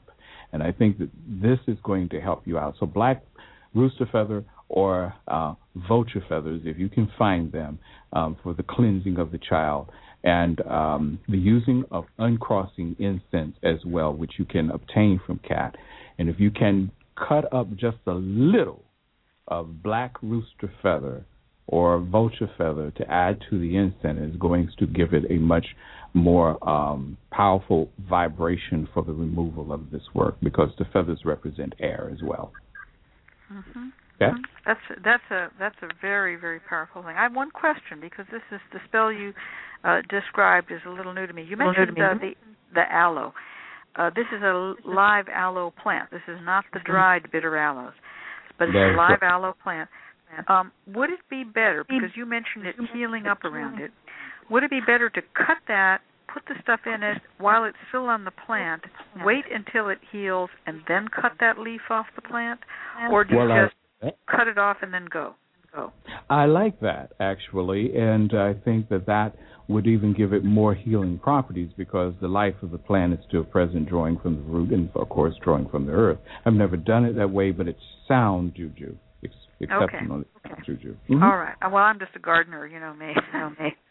And I think that this is going to help you out. So black rooster feather or uh, vulture feathers, if you can find them, um, for the cleansing of the child, and um, the using of uncrossing incense as well, which you can obtain from Kat. And if you can cut up just a little of black rooster feather or vulture feather to add to the incense, is going to give it a much more um, powerful vibration for the removal of this work, because the feathers represent air as well. Mm-hmm. Yeah? That's that's a that's a very, very powerful thing. I have one question, because this is the spell you uh, described is a little new to me. You mentioned uh, the the aloe. Uh, this is a live aloe plant. This is not the dried bitter aloes, but it's a live aloe plant. Um, would it be better, because you mentioned it healing up around it, would it be better to cut that, put the stuff in it while it's still on the plant, wait until it heals, and then cut that leaf off the plant? Or do you well, just I, cut it off and then go? go? I like that, actually, and I think that that would even give it more healing properties, because the life of the plant is still present, drawing from the root and, of course, drawing from the earth. I've never done it that way, but it's sound juju. It's exceptional okay. juju. Mm-hmm. All right. Well, I'm just a gardener, you know me. You know me.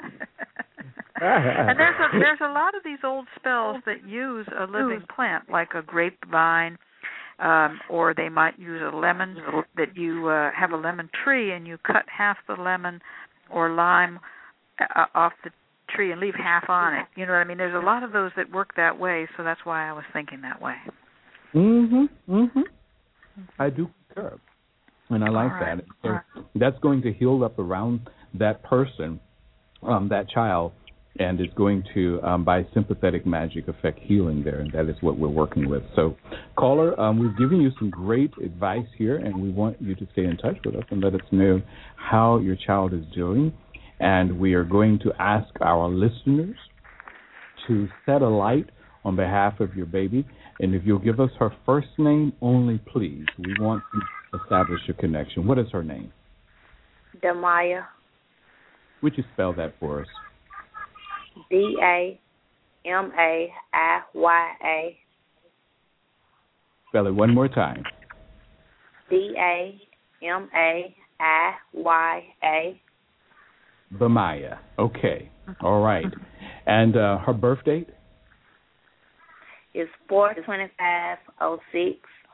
And there's a there's a lot of these old spells that use a living plant, like a grapevine, um, or they might use a lemon, that you uh, have a lemon tree and you cut half the lemon or lime uh, off the tree and leave half on it. You know what I mean? There's a lot of those that work that way, so that's why I was thinking that way. Mm-hmm. Mm-hmm. I do concur. And I like right. that. So right. That's going to heal up around that person, um, that child, and it's going to, um, by sympathetic magic, affect healing there, and that is what we're working with. So, caller, um, we've given you some great advice here, and we want you to stay in touch with us and let us know how your child is doing. And we are going to ask our listeners to set a light on behalf of your baby. And if you'll give us her first name only, please. We want to establish a connection. What is her name? Damaya. Would you spell that for us? D A M A I Y A. Spell it one more time. D A M A I Y A. Damaya. Okay. All right. And uh, her birth date? It's four twenty-five oh six.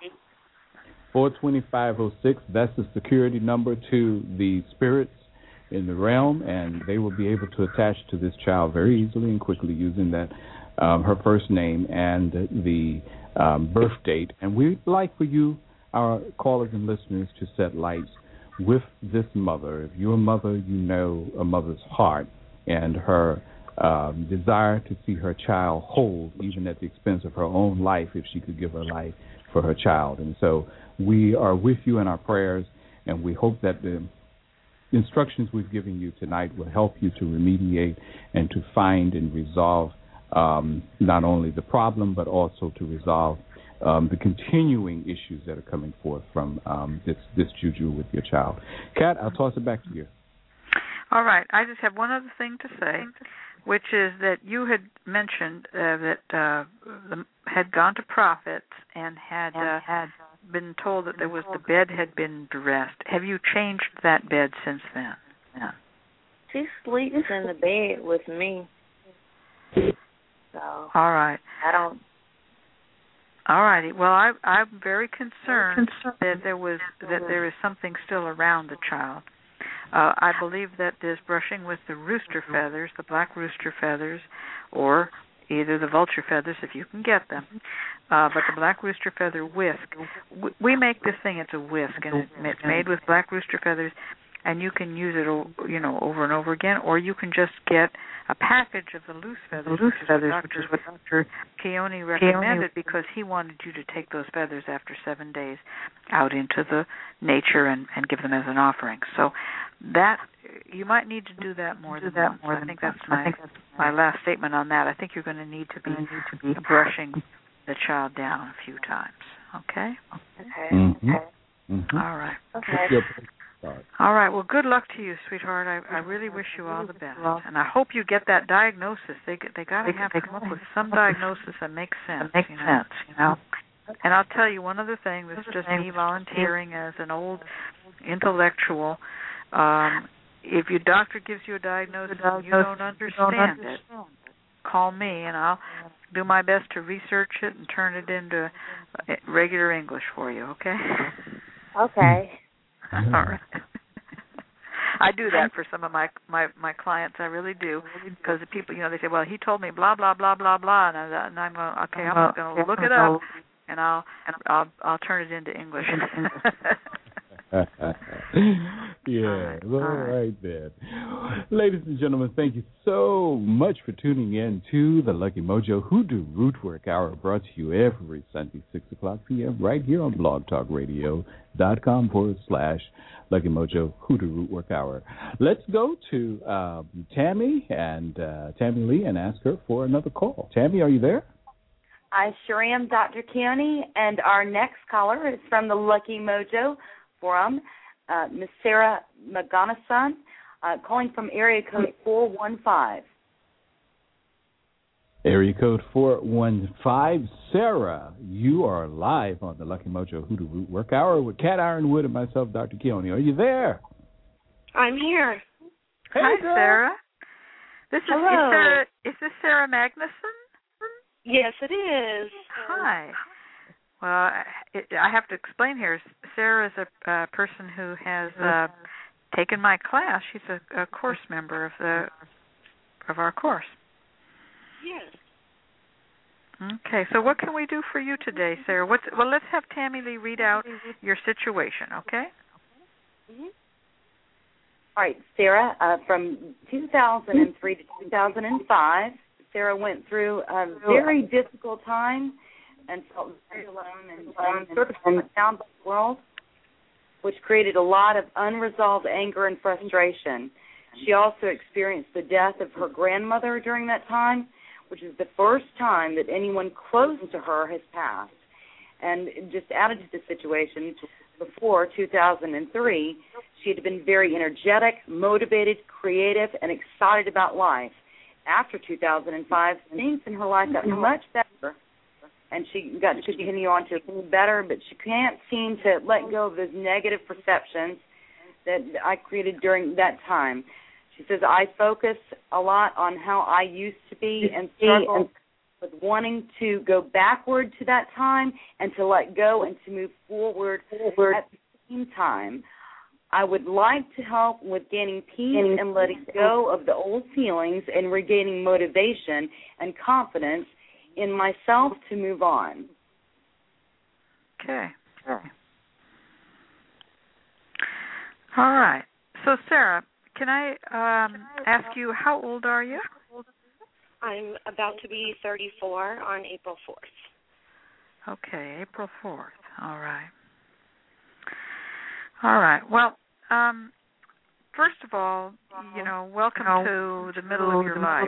four twenty-five oh six. That's the security number to the spirits in the realm, and they will be able to attach to this child very easily and quickly using that, um, her first name and the um, birth date. And we'd like for you, our callers and listeners, to set lights with this mother. If you're a mother, you know a mother's heart and her um, desire to see her child whole, even at the expense of her own life, if she could give her life for her child. And so we are with you in our prayers, and we hope that the instructions we've given you tonight will help you to remediate and to find and resolve um, not only the problem, but also to resolve um, the continuing issues that are coming forth from um, this, this juju with your child. Kat, I'll toss it back to you. All right. I just have one other thing to say, which is that you had mentioned uh, that uh, the, had gone to prophets and had uh, had been told that there was the bed had been dressed. Have you changed that bed since then? Yeah. She sleeps in the bed with me. So all right. I don't. All righty. Well, I, I'm very concerned that there was that there is something still around the child. Uh, I believe that this brushing with the rooster feathers, the black rooster feathers, or either the vulture feathers if you can get them, uh, but the black rooster feather whisk. We make this thing, it's a whisk, and it's made with black rooster feathers, and you can use it, you know, over and over again, or you can just get a package of the loose feathers, loose feathers, which is what Doctor Keone recommended, because he wanted you to take those feathers after seven days out into the nature and, and give them as an offering. So that you might need to do that more than that. More I think that's my I think that's my last statement on that. I think you're going to need to be to be brushing the child down a few times. Okay. Okay. Mm-hmm. Okay. Mm-hmm. All right. Okay. All right. Well, good luck to you, sweetheart. I, I really wish you all the best, and I hope you get that diagnosis. They they got to have to come up with some diagnosis that makes sense. Makes you know? sense, you know. And I'll tell you one other thing. This is just me volunteering as an old intellectual. Um, if your doctor gives you a diagnosis and you don't understand it, call me and I'll do my best to research it and turn it into regular English for you, okay? Okay. All right. I do that for some of my, my, my clients. I really do, because the people, you know, they say, well, he told me blah, blah, blah, blah, blah, and, I, and I'm going, okay, I'm going to look it up, and I'll, I'll, I'll turn it into English. Yeah, all right then. Ladies and gentlemen, thank you so much for tuning in to the Lucky Mojo Hoodoo Rootwork Hour, brought to you every Sunday, six o'clock p.m. right here on blogtalkradio.com forward slash Lucky Mojo Hoodoo Rootwork Hour. Let's go to um, Tammy and uh, Tammy Lee and ask her for another call. Tammy, are you there? I sure am, Doctor Keone, and our next caller is from the Lucky Mojo Forum, uh, Miss Sarah McGonason, uh, calling from area code four one five. Area code four one five. Sarah, you are live on the Lucky Mojo Hoodoo Rootwork Hour with Cat Ironwood and myself, Doctor Keone. Are you there? I'm here. Hey, Hi, girl. Sarah. This is, Hello. is, Sarah, is this Sarah Magnuson? Yes, it is. Hi. Well, it, I have to explain here. Sarah is a uh, person who has uh, taken my class. She's a, a course member of the of our course. Yes. Okay. So, what can we do for you today, Sarah? What's, well, let's have Tammy Lee read out your situation. Okay. Mm-hmm. All right, Sarah, uh, from two thousand three to two thousand five, Sarah went through a very difficult time and felt very alone and, and sort of found the world, which created a lot of unresolved anger and frustration. She also experienced the death of her grandmother during that time, which is the first time that anyone close to her has passed. And just added to the situation, before two thousand three, she had been very energetic, motivated, creative, and excited about life. After two thousand five, things in her life got much better, and she got to continue on to better, but she can't seem to let go of those negative perceptions that I created during that time. She says, I focus a lot on how I used to be and struggle with wanting to go backward to that time and to let go and to move forward at the same time. I would like to help with gaining peace and letting go of the old feelings and regaining motivation and confidence in myself to move on. Okay. All right. So, Sarah, can I um, ask you, how old are you? I'm about to be thirty-four on April fourth. Okay, April fourth. All right. All right. Well, um, first of all, you know, welcome to the middle of your life.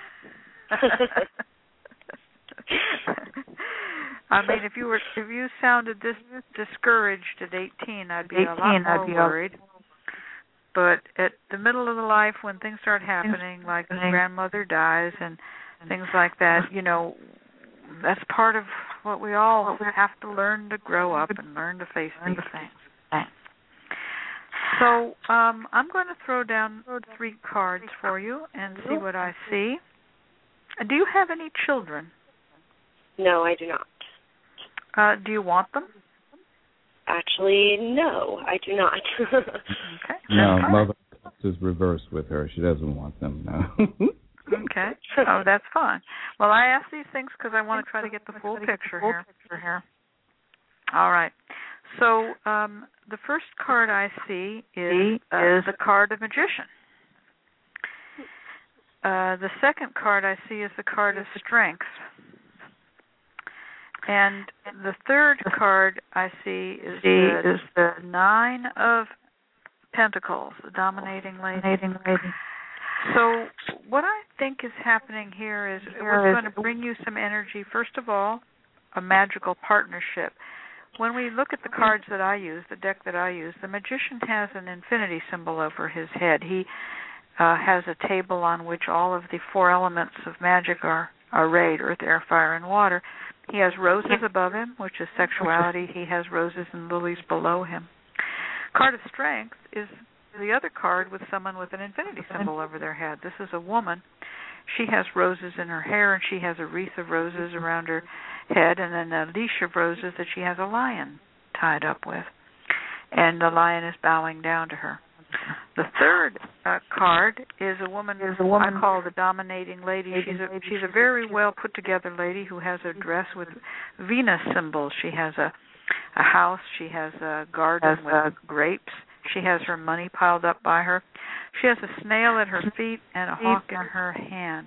I mean, if you were, if you sounded this discouraged at eighteen, I'd be a lot more worried. But at the middle of the life, when things start happening, like his grandmother dies and things like that, you know, that's part of what we all have to learn to grow up and learn to face these things. So um, I'm going to throw down three cards for you and see what I see. Do you have any children? No, I do not. Uh, do you want them? Actually, no, I do not. Okay. No, Mother is reversed with her. She doesn't want them now. Okay. Oh, that's fine. Well, I ask these things because I want to try to get the full picture here. All right. So um, the first card I see is, uh, the card of Magician. Uh, the second card I see is the card of Strength. And the third card I see is the, is the Nine of Pentacles, the dominating lady. So what I think is happening here is we're going to bring you some energy. First of all, a magical partnership. When we look at the cards that I use, the deck that I use, the Magician has an infinity symbol over his head. He uh, has a table on which all of the four elements of magic are arrayed, earth, air, fire, and water. He has roses above him, which is sexuality. He has roses and lilies below him. Card of Strength is the other card with someone with an infinity symbol over their head. This is a woman. She has roses in her hair, and she has a wreath of roses around her head, and then a leash of roses that she has a lion tied up with. And the lion is bowing down to her. The third uh, card is a woman, is a woman I call the dominating lady. She's a, she's a very well put together lady who has a dress with Venus symbols. She has a, a house. She has a garden with grapes. She has her money piled up by her. She has a snail at her feet and a hawk in her hand.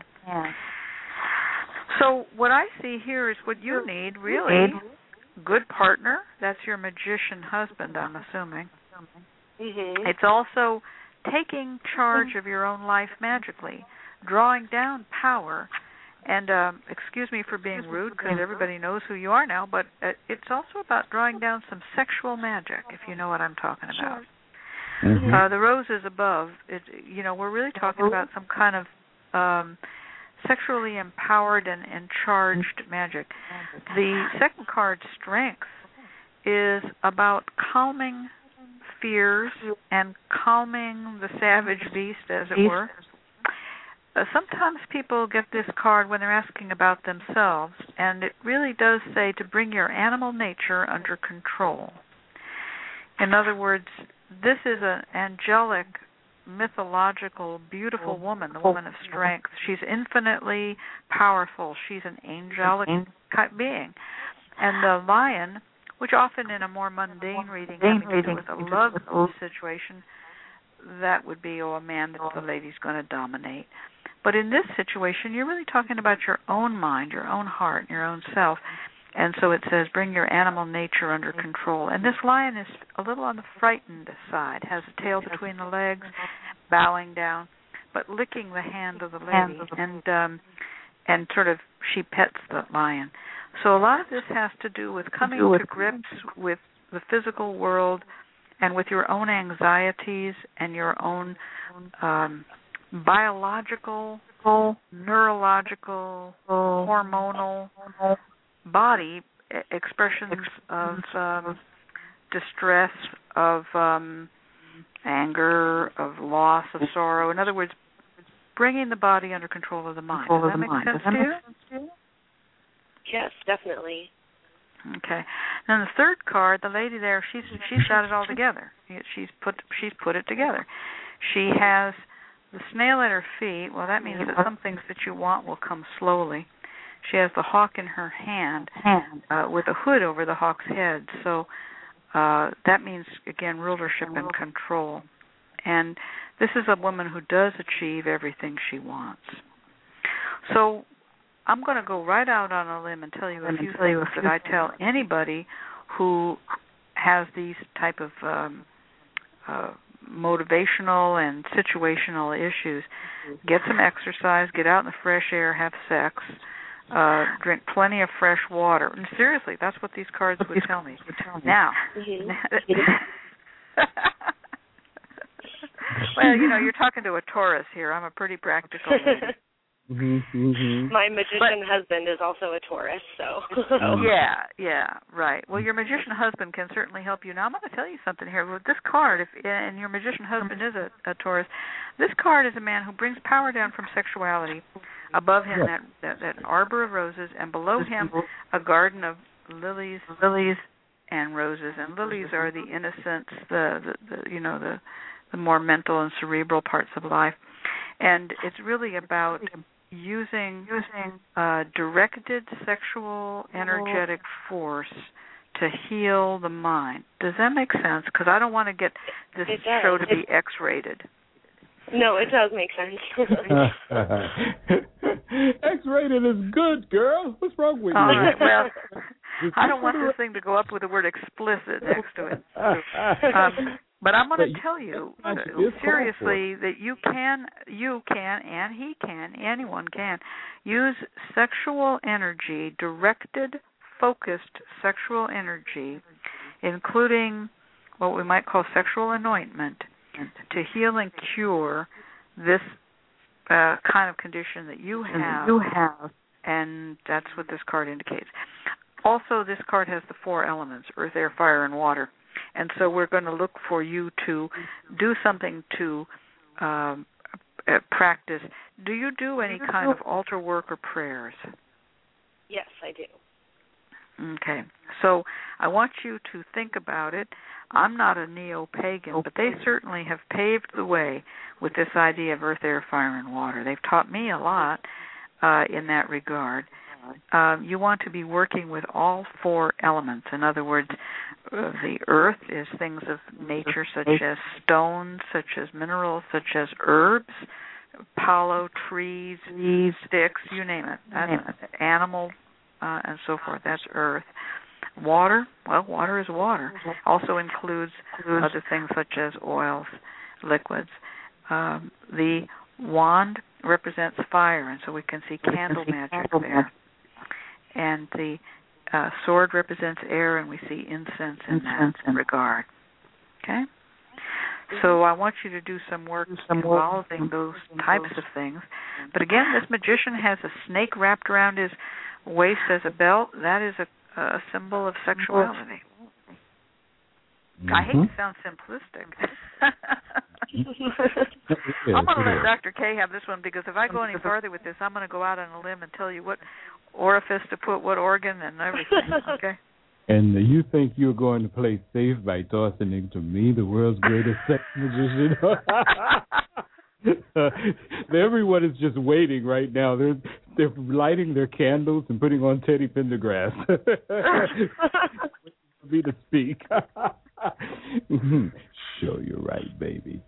So what I see here is what you need, really. Good partner. That's your magician husband, I'm assuming. Mm-hmm. It's also taking charge of your own life magically, drawing down power. And um, excuse me for being rude, because everybody knows who you are now, but uh, it's also about drawing down some sexual magic, if you know what I'm talking about. Mm-hmm. Uh, the roses above, it, you know, we're really talking about some kind of um, sexually empowered and, and charged magic. The second card, Strength, is about calming fears and calming the savage beast, as it were. Uh, sometimes people get this card when they're asking about themselves, and it really does say to bring your animal nature under control. In other words, this is an angelic, mythological, beautiful woman, the woman of strength. She's infinitely powerful. She's an angelic being. And the lion, which often in a more mundane reading having to do with a love situation, that would be, oh, a man that the lady's going to dominate. But in this situation, you're really talking about your own mind, your own heart, your own self. And so it says, bring your animal nature under control. And this lion is a little on the frightened side, has a tail between the legs, bowing down, but licking the hand of the lady. And um, and sort of she pets the lion. So a lot of this has to do with coming to grips with the physical world and with your own anxieties and your own um, biological, neurological, hormonal body expressions of um, distress, of um, anger, of loss, of sorrow. In other words, bringing the body under control of the mind. Does that make sense to you? Yes, definitely. Okay. Then the third card, the lady there, she's she's got it all together. She's put she's put it together. She has the snail at her feet. Well, that means that some things that you want will come slowly. She has the hawk in her hand uh, with a hood over the hawk's head. So uh, that means, again, rulership and control. And this is a woman who does achieve everything she wants. So I'm going to go right out on a limb and tell you a few things that I tell anybody who has these type of um, uh, motivational and situational issues. Get some exercise, get out in the fresh air, have sex, uh, drink plenty of fresh water. And seriously, that's what these cards would tell me. Now, well, you know, you're talking to a Taurus here. I'm a pretty practical lady. Mm-hmm. My magician but, husband is also a Taurus, so. yeah, yeah, right. Well, your magician husband can certainly help you. Now, I'm going to tell you something here. With this card, if and your magician husband is a, a Taurus, this card is a man who brings power down from sexuality. Above him, that, that that arbor of roses, and below him, a garden of lilies, lilies, and roses. And lilies are the innocence, the, the, the you know the the more mental and cerebral parts of life. And it's really about using uh, directed sexual energetic force to heal the mind. Does that make sense? Because I don't want to get this show to be X-rated. No, it does make sense. X-rated is good, girl. What's wrong with you? All right, well, I don't want this thing to go up with the word explicit next to it. Um, But I'm going to tell you uh, seriously that you can, you can, and he can, anyone can, use sexual energy, directed, focused sexual energy, including what we might call sexual anointment, to heal and cure this uh, kind of condition that you have. You have. And that's what this card indicates. also, this card has the four elements, earth, air, fire, and water. And so we're going to look for you to do something to um, uh, practice. Do you do any kind of altar work or prayers? Yes, I do. Okay. So I want you to think about it. I'm not a neo-pagan, but they certainly have paved the way with this idea of earth, air, fire, and water. They've taught me a lot uh, in that regard. Uh, you want to be working with all four elements. In other words, uh, the earth is things of nature such as stones, such as minerals, such as herbs, pollen, trees, sticks, you name it. That's animal uh, and so forth. That's earth. Water, well, water is water. Also includes other things such as oils, liquids. Um, the wand represents fire, and so we can see candle magic there. And the uh, sword represents air, and we see incense in that regard. Okay? So I want you to do some work involving those types of things. But again, this magician has a snake wrapped around his waist as a belt. That is a a symbol of sexuality. Mm-hmm. I hate to sound simplistic. I'm going to let Doctor K have this one, because if I go any farther with this, I'm going to go out on a limb and tell you what orifice to put what organ and everything, okay? And you think you're going to play safe by tossing it to me, the world's greatest sex magician? Uh, everyone is just waiting right now. They're they're lighting their candles and putting on Teddy Pendergrass. For me to speak. Show you right, baby.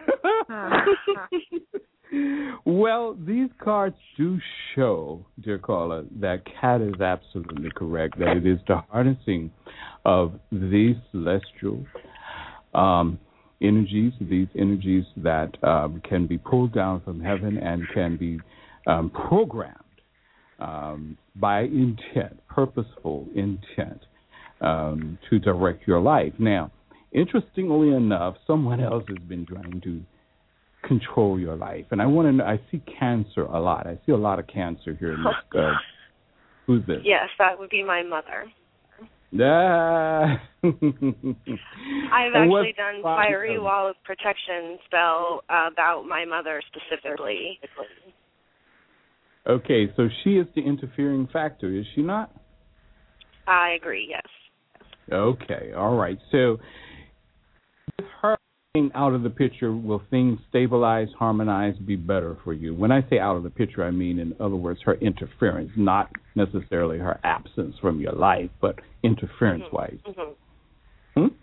Well, these cards do show, dear caller, that Kat is absolutely correct, that it is the harnessing of these celestial um energies, these energies that um, can be pulled down from heaven and can be um, programmed um, by intent, purposeful intent, um, to direct your life. Now, interestingly enough, someone else has been trying to control your life, and I want to know, I see cancer a lot. I see a lot of cancer here in this. Uh, who's this? Yes, that would be my mother. Ah. I've actually done fiery wall of protection spell about my mother specifically. Okay, so she is the interfering factor, is she not? I agree, yes. Okay, all right. So with her being out of the picture, will things stabilize, harmonize, be better for you? When I say out of the picture, I mean, in other words, her interference, not necessarily her absence from your life, but interference-wise. Mm-hmm. Mm-hmm. Hmm?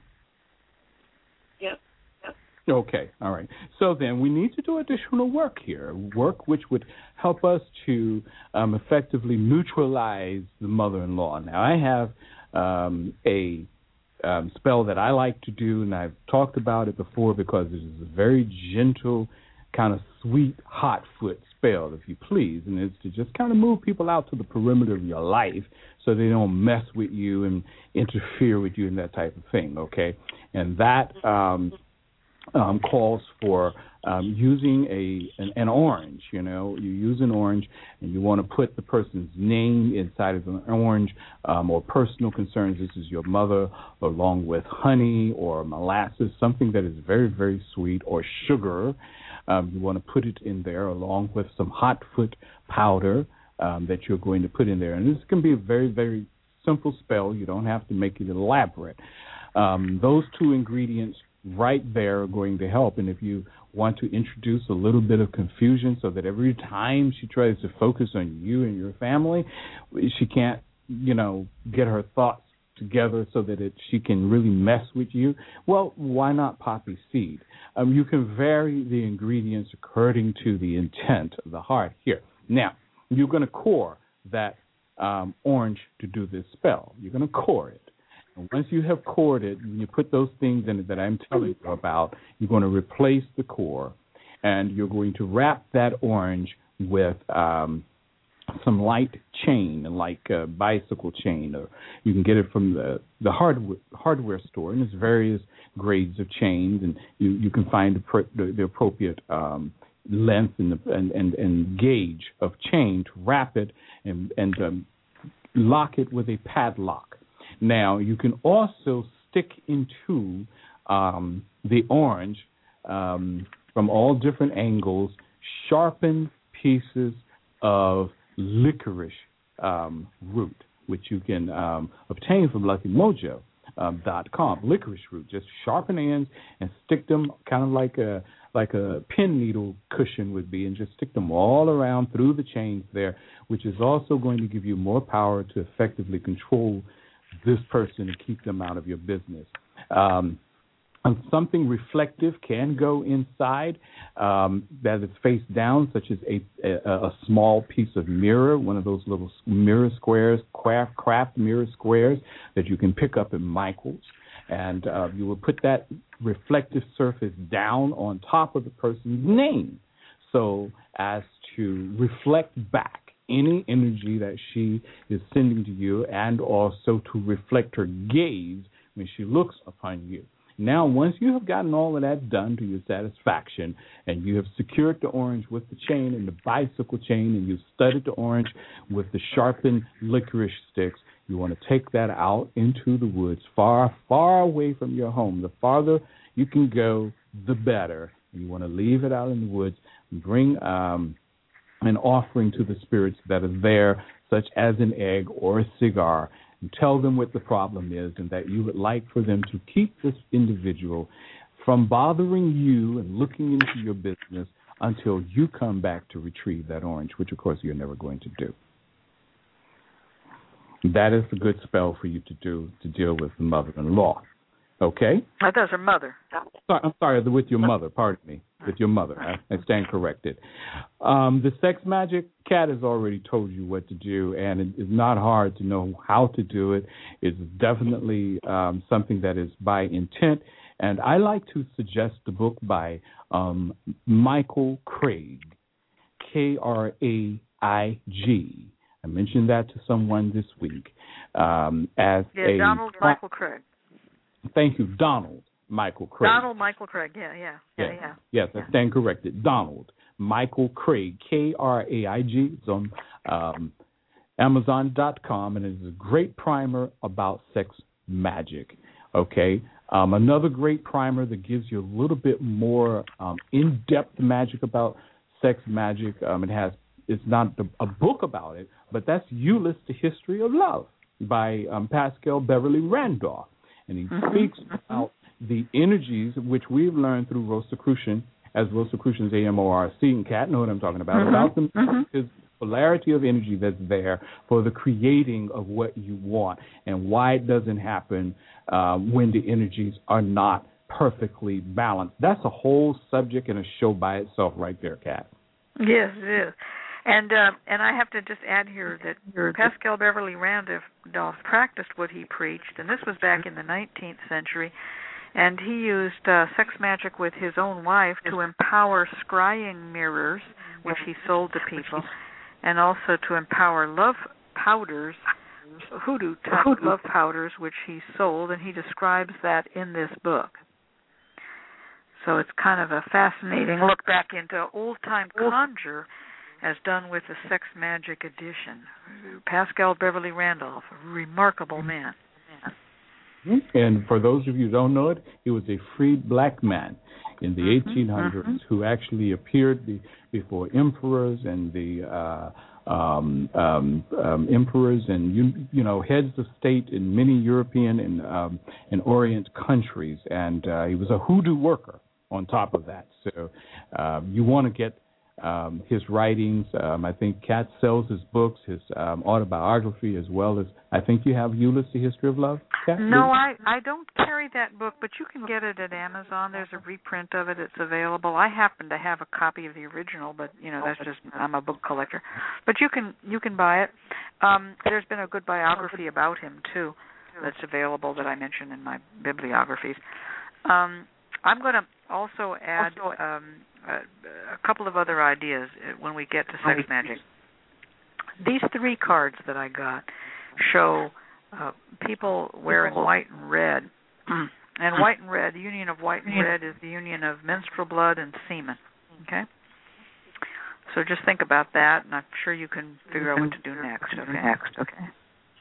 Yep. Yep. Okay, all right. So then we need to do additional work here, work which would help us to um, effectively neutralize the mother-in-law. Now, I have um, a Um, spell that I like to do, and I've talked about it before because it is a very gentle, kind of sweet, hot foot spell, if you please, and it's to just kind of move people out to the perimeter of your life so they don't mess with you and interfere with you and that type of thing, okay? And that um, um, calls for um, using a an, an orange, you know. You use an orange, and you want to put the person's name inside of an orange, um, or personal concerns. This is your mother, along with honey or molasses, something that is very, very sweet, or sugar. Um, you want to put it in there along with some hot foot powder um, that you're going to put in there. And this can be a very, very simple spell. You don't have to make it elaborate. Um, those two ingredients right there are going to help. And if you want to introduce a little bit of confusion so that every time she tries to focus on you and your family, she can't, you know, get her thoughts together so that it, she can really mess with you, well, why not poppy seed? Um, you can vary the ingredients according to the intent of the heart here. Now, you're going to core that um, orange to do this spell. You're going to core it. And once you have cored it, you put those things in it that I'm telling you about, you're going to replace the core, and you're going to wrap that orange with um, some light chain, like a bicycle chain, or you can get it from the, the hardware, hardware store, and there's various grades of chains, and you, you can find the, pr- the, the appropriate um, length and, the, and, and, and gauge of chain to wrap it and, and um, lock it with a padlock. Now, you can also stick into um, the orange um, from all different angles, sharpened pieces of licorice um, root, which you can um, obtain from Lucky Mojo. Um, dot com, licorice root. Just sharpen ends and stick them kind of like a like a pin needle cushion would be, and just stick them all around through the chains there, which is also going to give you more power to effectively control this person and keep them out of your business. Um, and something reflective can go inside um, that is face down, such as a, a, a small piece of mirror, one of those little mirror squares, craft, craft mirror squares that you can pick up at Michael's. And uh, you will put that reflective surface down on top of the person's name so as to reflect back any energy that she is sending to you, and also to reflect her gaze when she looks upon you. Now, once you have gotten all of that done to your satisfaction, and you have secured the orange with the chain and the bicycle chain, and you've studded the orange with the sharpened licorice sticks, you want to take that out into the woods, far, far away from your home. The farther you can go, the better. And you want to leave it out in the woods and bring um, an offering to the spirits that are there, such as an egg or a cigar, and tell them what the problem is and that you would like for them to keep this individual from bothering you and looking into your business until you come back to retrieve that orange, which, of course, you're never going to do. That is a good spell for you to do to deal with the mother-in-law. Okay? That does her mother. Sorry, I'm sorry, with your mother, pardon me, with your mother. I, I stand corrected. Um, the sex magic, Kat has already told you what to do, and it is not hard to know how to do it. It's definitely um, something that is by intent, and I like to suggest the book by um, Michael Craig, K R A I G. I mentioned that to someone this week. Um, as yeah, a Donald Michael Craig. Thank you, Donald Michael Craig. Donald Michael Craig, yeah, yeah, yeah, yes. yeah. Yes, I yeah. stand corrected. Donald Michael Craig, K R A I G. It's on um, Amazon dot com, and it's a great primer about sex magic. Okay, um, another great primer that gives you a little bit more um, in-depth magic about sex magic. Um, it has it's not the, a book about it, but that's Euless, The History of Love by um, Pascal Beverly Randolph. And he mm-hmm. speaks about the energies which we've learned through Rosicrucian, as Rosicrucian's A M O R C, and Kat know what I'm talking about, mm-hmm. about the mm-hmm. polarity of energy that's there for the creating of what you want, and why it doesn't happen uh, when the energies are not perfectly balanced. That's a whole subject and a show by itself right there, Kat. Yes, it is. And uh, and I have to just add here that Pascal Beverly Randolph practiced what he preached, and this was back in the nineteenth century, and he used uh, sex magic with his own wife to empower scrying mirrors, which he sold to people, and also to empower love powders, hoodoo type love powders, which he sold, and he describes that in this book. So it's kind of a fascinating look back into old-time conjure as done with the Sex Magic edition. Pascal Beverly Randolph, a remarkable man. And for those of you who don't know it, he was a freed black man in the mm-hmm, eighteen hundreds mm-hmm. who actually appeared be, before emperors and the uh, um, um, um, emperors and you, you know heads of state in many European and um, and Orient countries, and uh, he was a hoodoo worker on top of that. So uh, you want to get Um, his writings. Um, I think Kat sells his books, his um, autobiography, as well as I think you have Euless, The History of Love. Kat, no, I, I don't carry that book, but you can get it at Amazon. There's a reprint of it. It's available. I happen to have a copy of the original, but you know that's just I'm a book collector. But you can you can buy it. Um, there's been a good biography about him too, that's available that I mentioned in my bibliographies. Um, I'm going to also add um, a, a couple of other ideas when we get to sex magic. These three cards that I got show uh, people wearing white and red. And white and red, the union of white and red is the union of menstrual blood and semen. Okay? So just think about that, and I'm sure you can figure out what to do next. Okay? Next, okay.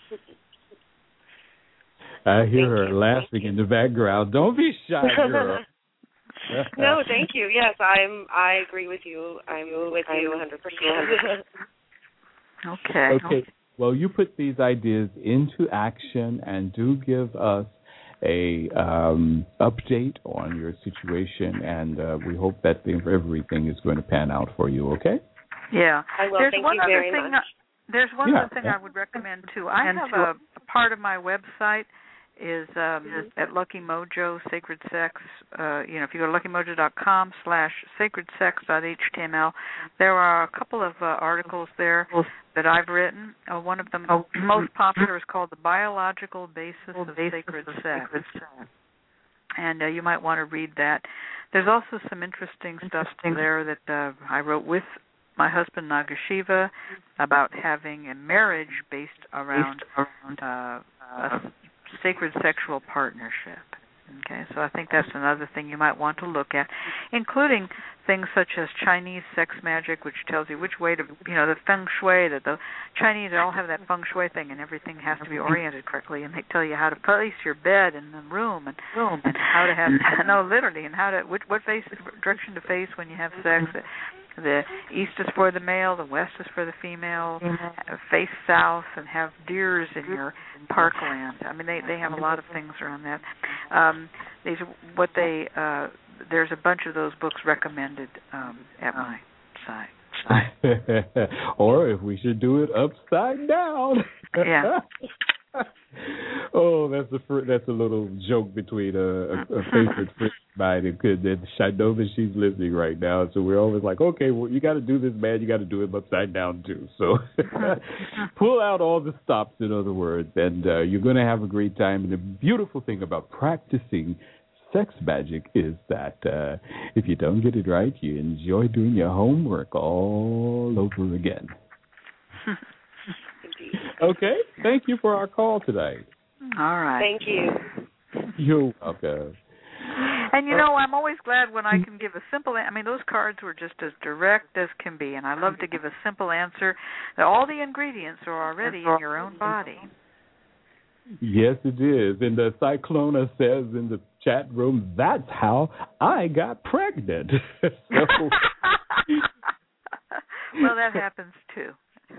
I hear Thank her you. laughing in the background. Don't be shy, girl. No, thank you. Yes, I'm. I agree with you. I'm with you one hundred percent. Okay. Okay. Well, you put these ideas into action and do give us a um, update on your situation, and uh, we hope that the, everything is going to pan out for you. Okay? Yeah. I will. There's Thank one you other very thing. much. There's one Yeah. other thing I would recommend too. I have a, a part of my website is um, at Lucky Mojo Sacred Sex. Uh, you know, if you go to lucky mojo dot com slash sacred sex dot h t m l, there are a couple of uh, articles there that I've written. Uh, one of them, most popular, is called "The Biological Basis of Sacred Sex," and uh, you might want to read that. There's also some interesting stuff there that uh, I wrote with my husband Nagashiva about having a marriage based around uh, a sacred sexual partnership. Okay, so I think that's another thing you might want to look at, including things such as Chinese sex magic, which tells you which way to, you know, the feng shui, that the Chinese all have that feng shui thing, and everything has to be oriented correctly, and they tell you how to place your bed in the room, and and how to have, no, literally, and how to, which, what face, direction to face when you have sex. The east is for the male, the west is for the female. Mm-hmm. Face south and have deers in your parkland. I mean, they they have a lot of things around that. Um, these are what they. Uh, there's a bunch of those books recommended um, at my site. Or if we should do it upside down. Yeah. Oh, that's a that's a little joke between a, a, a favorite friend of mine and could. And I know that she's listening right now, so we're always like, okay, well, you got to do this, man. You got to do it upside down too. So pull out all the stops, in other words, and uh, you're going to have a great time. And the beautiful thing about practicing sex magic is that uh, if you don't get it right, you enjoy doing your homework all over again. Okay, thank you for our call today. All right. Thank you. You're welcome. And, you know, I'm always glad when I can give a simple, I mean, those cards were just as direct as can be, and I love to give a simple answer that all the ingredients are already in your own body. Yes, it is. And the Cyclona says in the chat room, that's how I got pregnant. So, well, that happens, too.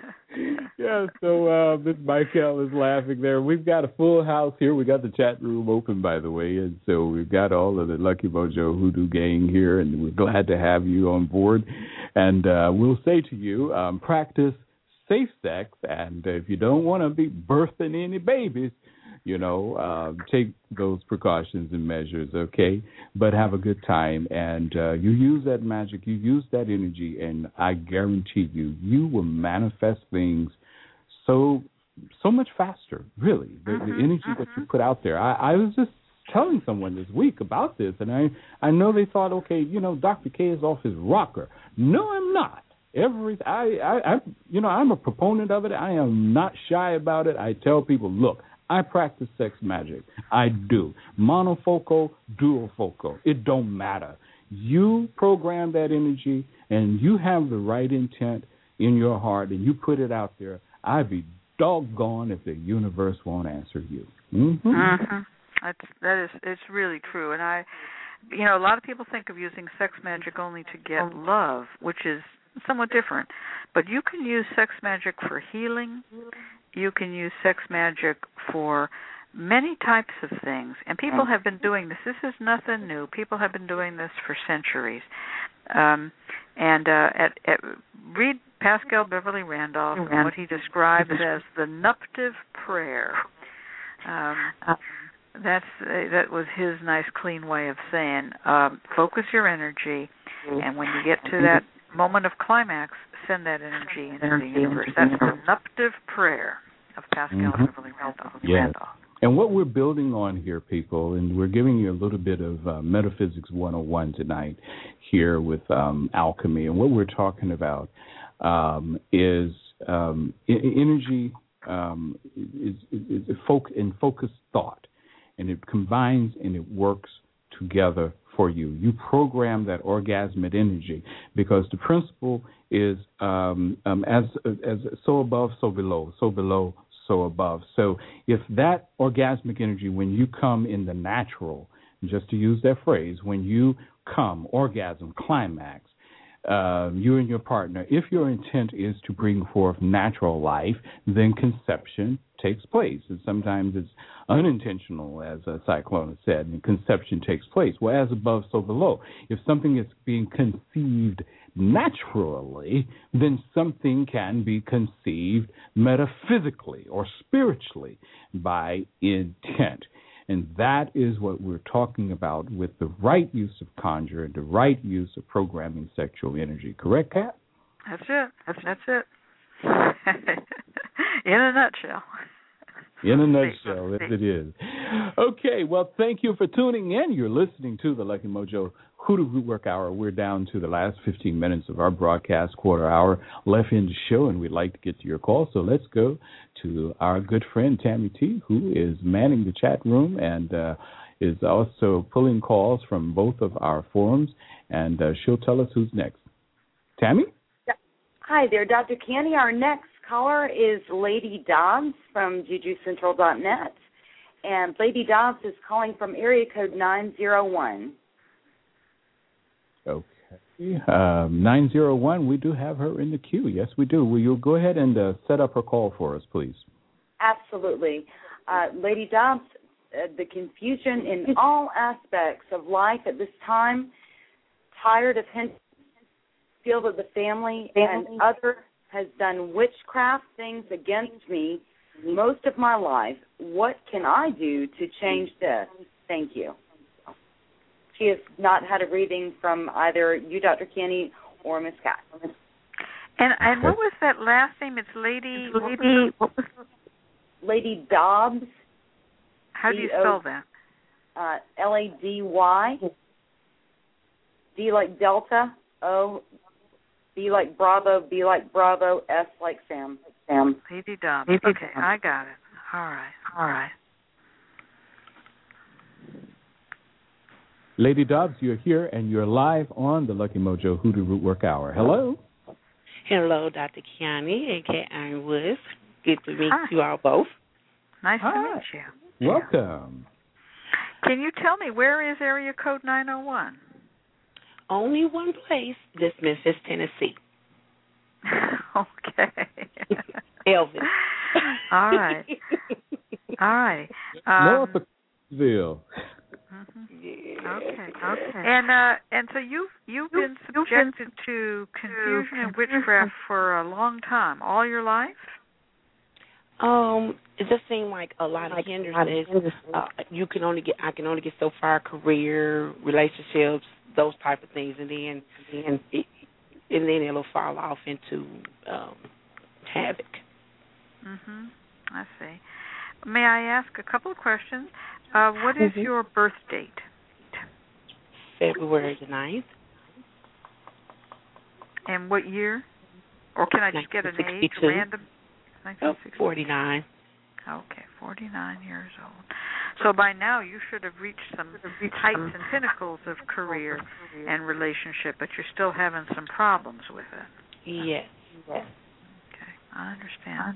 Yeah, so uh, Miss Michael is laughing there. We've got a full house here. We got the chat room open, by the way, and so we've got all of the Lucky Mojo Hoodoo gang here, and we're glad to have you on board. And uh, we'll say to you, um, practice safe sex, and if you don't want to be birthing any babies, you know, uh, take those precautions and measures, okay? But have a good time, and uh, you use that magic, you use that energy, and I guarantee you, you will manifest things so so much faster, really. The, mm-hmm, the energy mm-hmm. that you put out there. I, I was just telling someone this week about this, and I, I know they thought, okay, you know, Doctor K is off his rocker. No, I'm not. Every I, I, I, you know, I'm a proponent of it. I am not shy about it. I tell people, look, I practice sex magic. I do. Monofocal, duofocal. It don't matter. You program that energy, and you have the right intent in your heart, and you put it out there. I'd be doggone if the universe won't answer you. Mm-hmm. Mm-hmm. That's that is it's really true. And I, you know, a lot of people think of using sex magic only to get love, which is somewhat different. But you can use sex magic for healing. You can use sex magic for many types of things. And people have been doing this. This is nothing new. People have been doing this for centuries. Um, and uh, at, at read Pascal Beverly Randolph and what he describes as the nuptive prayer. Um, that's uh, that was his nice, clean way of saying, um, focus your energy, and when you get to that moment of climax, send that energy into the universe. That's the nuptive prayer of Pascal mm-hmm. Beverly Randolph. Yeah. Randolph. And what we're building on here, people, and we're giving you a little bit of uh, Metaphysics one oh one tonight here with um, alchemy. And what we're talking about um, is um, I- energy um, is, is, is foc- in focused thought. And it combines and it works together for you. You program that orgasmic energy because the principle is um, um, as as so above, so below, so below, so above. So if that orgasmic energy, when you come in the natural, just to use that phrase, when you come, orgasm, climax, uh, you and your partner, if your intent is to bring forth natural life, then conception takes place. And sometimes it's unintentional, as a Cyclone said, and conception takes place. Well, as above, so below. If something is being conceived naturally, then something can be conceived metaphysically or spiritually by intent. And that is what we're talking about with the right use of conjure and the right use of programming sexual energy. Correct, Kat? That's it. That's, that's it. In a nutshell. In a nutshell, as it is. Okay, well, thank you for tuning in. You're listening to the Lucky Mojo Hoodoo Root Work Hour. We're down to the last fifteen minutes of our broadcast, quarter hour left in the show, and we'd like to get to your call. So let's go to our good friend Tammy T, who is manning the chat room and uh, is also pulling calls from both of our forums, and uh, she'll tell us who's next. Tammy? Hi there, Doctor Candy. Our next caller is Lady Dobbs from Juju Central dot net. And Lady Dobbs is calling from area code nine zero one. Okay. Um, nine zero one, we do have her in the queue. Yes, we do. Will you go ahead and uh, set up her call for us, please? Absolutely. Uh, Lady Dobbs, uh, the confusion in all aspects of life at this time, tired of him, feel that the family, family and other has done witchcraft things against me most of my life. What can I do to change this? Thank you. She has not had a reading from either you, Doctor Candy, or Miss Cat. And and what was that last name? It's Lady Lady what was Lady Dobbs. How do you spell that? Uh, L A D Y. D like Delta. O. B like Bravo. B like Bravo. S like Sam. Sam. Lady Dobbs. Lady okay, Dobbs. I got it. All right. All right. Lady Dobbs, you're here, and you're live on the Lucky Mojo Hoodoo Root Work Hour. Hello. Hello, Doctor Kiani, a k a. Ironwood. Good to meet Hi. you all both. Nice Hi. to meet you. Welcome. Can you tell me, where is area code nine oh one? Only one place, this Memphis, Tennessee. Okay. Elvis. All right. All right. North Um, of Ville. Mm-hmm. Yeah. Okay. Okay. And uh, and so you've you've been subjected to confusion and witchcraft for a long time, all your life. Um, it just seemed like a lot of hindrances. Uh, you can only get, I can only get so far, career, relationships, those type of things, and then and it, and then it'll fall off into um, havoc. Mhm. I see. May I ask a couple of questions? Uh, what is mm-hmm. your birth date? February the ninth. And what year? Or can I just get an age, random? Oh, forty-nine. Okay, forty-nine years old. So by now you should have reached some heights and pinnacles of career and relationship, but you're still having some problems with it. Yes. Yes. Okay, I understand.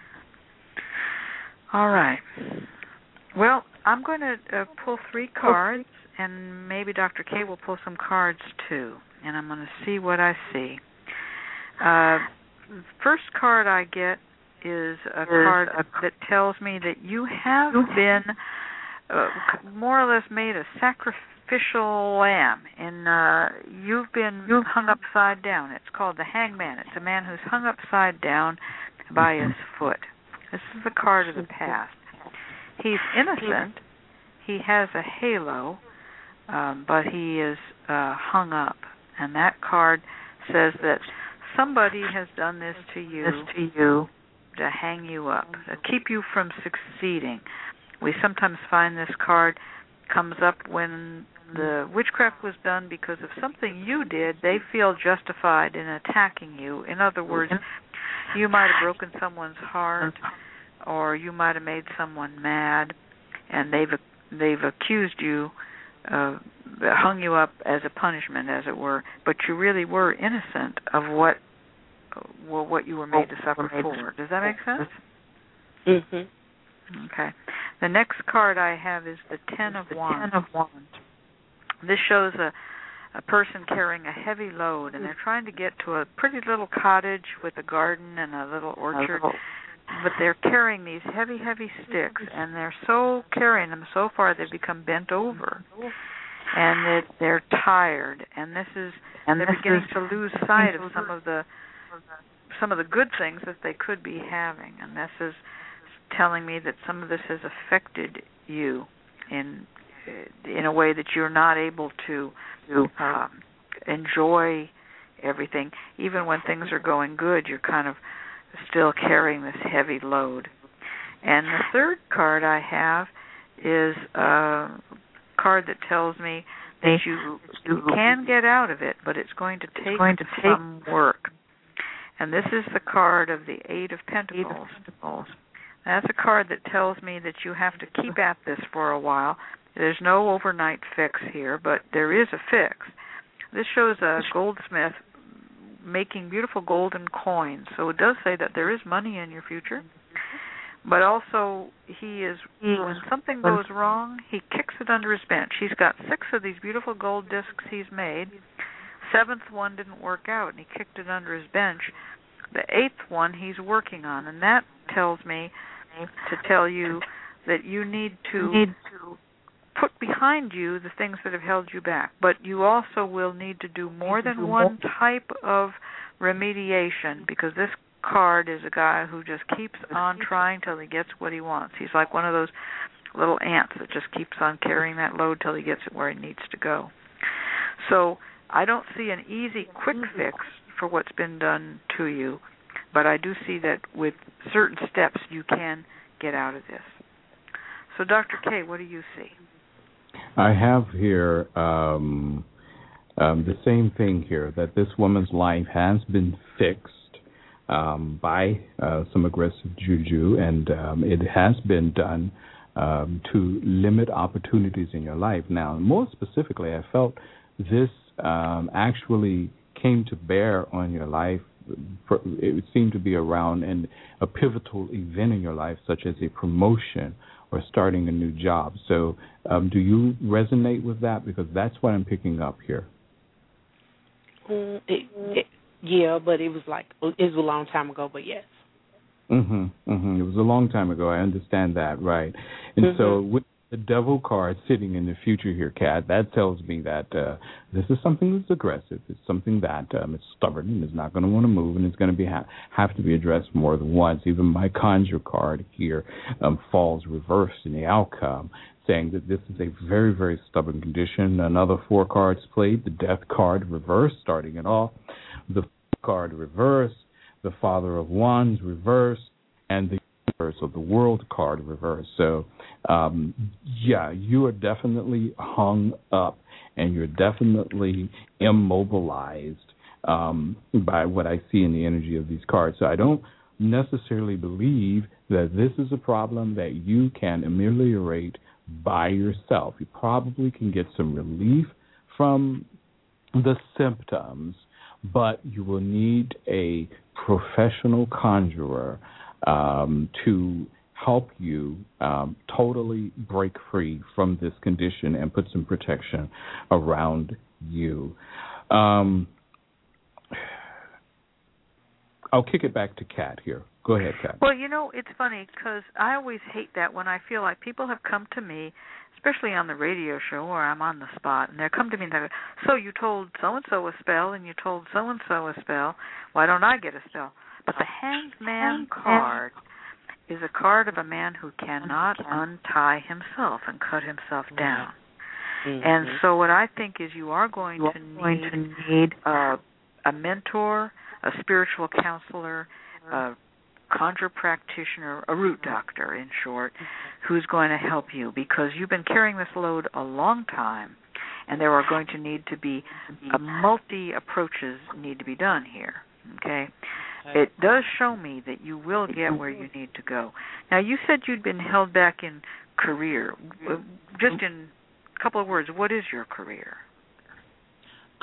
All right. Well, I'm going to uh, pull three cards, and maybe Doctor K will pull some cards too, and I'm going to see what I see. Uh, first card I get is a card that tells me that you have been uh, more or less made a sacrificial lamb, and uh, you've been hung upside down. It's called the Hangman. It's a man who's hung upside down by his foot. This is the card of the past. He's innocent. He has a halo, um, but he is uh, hung up. And that card says that somebody has done this to you, this to you to hang you up, to keep you from succeeding. We sometimes find this card comes up when the witchcraft was done because of something you did. They feel justified in attacking you. In other words, you might have broken someone's heart, or you might have made someone mad, and they've they've accused you, uh, hung you up as a punishment, as it were. But you really were innocent of what well, what you were made to suffer for. Does that make sense? Mhm. Okay. The next card I have is the Ten of Wands. Ten of Wands. This shows a a person carrying a heavy load, and they're trying to get to a pretty little cottage with a garden and a little orchard, but they're carrying these heavy, heavy sticks, and they're so carrying them so far they've become bent over, and that they're tired, and this is and they're beginning to lose sight of some of the some of the good things that they could be having, and this is telling me that some of this has affected you in in a way that you're not able to uh, enjoy everything. Even when things are going good, you're kind of still carrying this heavy load. And the third card I have is a card that tells me that you you can get out of it, but it's going to take going to some work. And this is the card of the Eight of Pentacles. That's a card that tells me that you have to keep at this for a while. There's no overnight fix here, but there is a fix. This shows a goldsmith making beautiful golden coins. So it does say that there is money in your future. But also, he is when something goes wrong, he kicks it under his bench. He's got six of these beautiful gold discs he's made. Seventh one didn't work out, and he kicked it under his bench. The eighth one he's working on, and that tells me to tell you that you need to need to put behind you the things that have held you back. But you also will need to do more than one type of remediation, because this card is a guy who just keeps on trying till he gets what he wants. He's like one of those little ants that just keeps on carrying that load till he gets it where he needs to go. So I don't see an easy, quick fix for what's been done to you, but I do see that with certain steps you can get out of this. So Doctor K, what do you see? I have here um, um, the same thing here, that this woman's life has been fixed um, by uh, some aggressive juju, and um, it has been done um, to limit opportunities in your life. Now, more specifically, I felt this um, actually came to bear on your life. It seemed to be around in a pivotal event in your life, such as a promotion or starting a new job. So um, do you resonate with that? Because that's what I'm picking up here. Mm, it, it, yeah, but it was like, it was a long time ago, but yes. Mm-hmm, mm-hmm. It was a long time ago. I understand that, right. And mm-hmm. so with the devil card sitting in the future here, Kat, that tells me that uh, this is something that's aggressive. It's something that um, it's stubborn and is not going to want to move, and it's going to be ha- have to be addressed more than once. Even my conjure card here um, falls reversed in the outcome, saying that this is a very, very stubborn condition. Another four cards played, the death card reversed, starting it off, the card reversed, the Father of Wands reversed, and the of the World card reversed. So, um, yeah, you are definitely hung up, and you're definitely immobilized um, by what I see in the energy of these cards. So I don't necessarily believe that this is a problem that you can ameliorate by yourself. You probably can get some relief from the symptoms, but you will need a professional conjurer um, to help you um, totally break free from this condition and put some protection around you. Um, I'll kick it back to Kat here. Go ahead, Kat. Well, you know, it's funny because I always hate that when I feel like people have come to me, especially on the radio show where I'm on the spot, and they come to me and they go, so you told so-and-so a spell and you told so-and-so a spell. Why don't I get a spell? But the Hanged Man card is a card of a man who cannot untie himself and cut himself down. Mm-hmm. And so what I think is you are going to need, to need uh, a mentor, a spiritual counselor, a conjure practitioner, a root doctor, in short, who's going to help you, because you've been carrying this load a long time, and there are going to need to be a multi-approaches need to be done here, okay? It does show me that you will get where you need to go. Now, you said you'd been held back in career. Just in a couple of words, what is your career?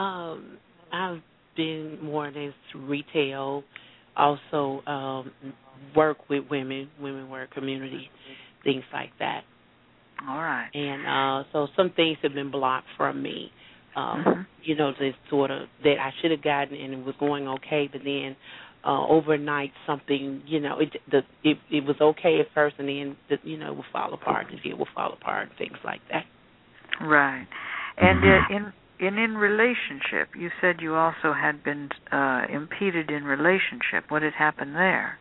Um, I've been more in retail, also um, work with women, women work community, things like that. All right. And uh, so some things have been blocked from me. Um, mm-hmm. You know, this sort of that I should have gotten, and it was going okay, but then uh, overnight something, you know, it the it, it was okay at first, and then the, you know, it would fall apart, the deal would fall apart, and things like that. Right. And uh, in in in relationship, you said you also had been uh, impeded in relationship. What had happened there?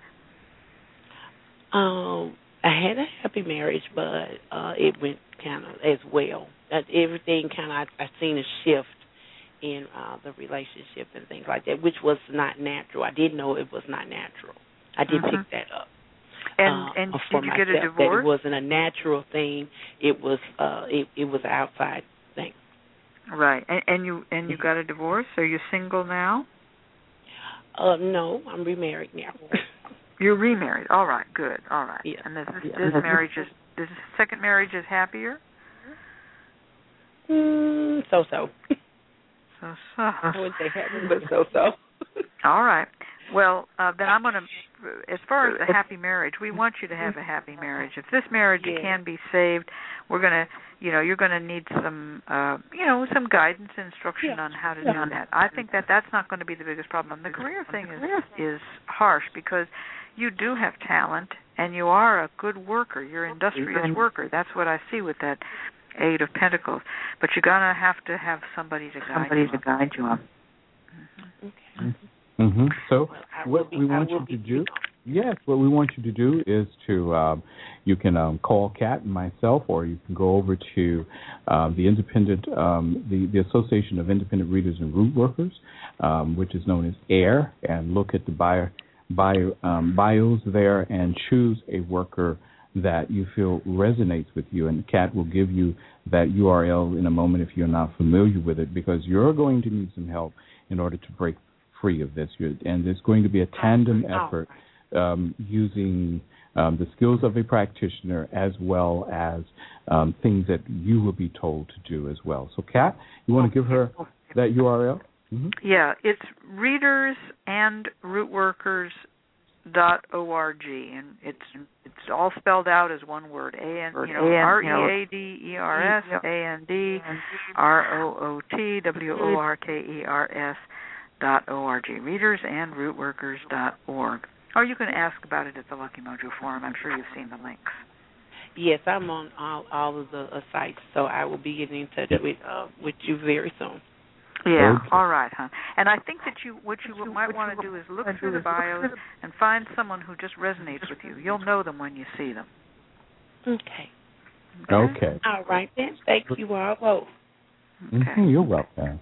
Um, I had a happy marriage, but uh, it went kind of as well. That everything kind of I, I seen a shift in uh, the relationship and things like that, which was not natural. I didn't know it was not natural. I did mm-hmm. pick that up. And uh, and for did you myself, get a divorce? That it wasn't a natural thing. It was uh, it, it was an outside thing. Right. And, and you and you got a divorce? Are you single now? Uh, no, I'm remarried now. You're remarried. All right. Good. All right. Yeah. And this this, Yeah. this marriage is this second marriage is happier? Mm, so so. So so. I wouldn't say happy, but so so. All right. Well, uh, then I'm going to, as far as the happy marriage, we want you to have a happy marriage. If this marriage yeah. can be saved, we're going to, you know, you're going to need some, uh, you know, some guidance and instruction yeah. on how to yeah. do that. I think that that's not going to be the biggest problem. The career thing is is harsh because you do have talent and you are a good worker. You're an industrious worker. That's what I see with that Eight of Pentacles. But you're going to have to have somebody to guide somebody you to guide you up. Mm-hmm. Okay. Mm-hmm. So I what be, we want you be, to do, yes, what we want you to do is to, um, you can um, call Kat and myself, or you can go over to uh, the independent, um, the, the Association of Independent Readers and Root Workers, um, which is known as AIR, and look at the bio, bio, um, bios there and choose a worker that you feel resonates with you. And Kat will give you that U R L in a moment if you're not familiar with it, because you're going to need some help in order to break free of this. And there's going to be a tandem effort um, using um, the skills of a practitioner as well as um, things that you will be told to do as well. So, Kat, you want to give her that U R L? Mm-hmm. Yeah, it's readers and rootworkers dot org, and it's it's all spelled out as one word. A N, you know, R E A D E R S A N D R O O T W O R K E R S dot O R G. Readers and rootworkers dot org. Or you can ask about it at the Lucky Mojo Forum. I'm sure you've seen the links. Yes, I'm on all all of the uh, sites, so I will be getting in touch with uh, with you very soon. Yeah, all right, hon. And I think that you what you might want to do is look through the bios and find someone who just resonates with you. You'll know them when you see them. Okay. Okay. okay. All right, then. Thank you all both. Okay. Mm-hmm, you're welcome.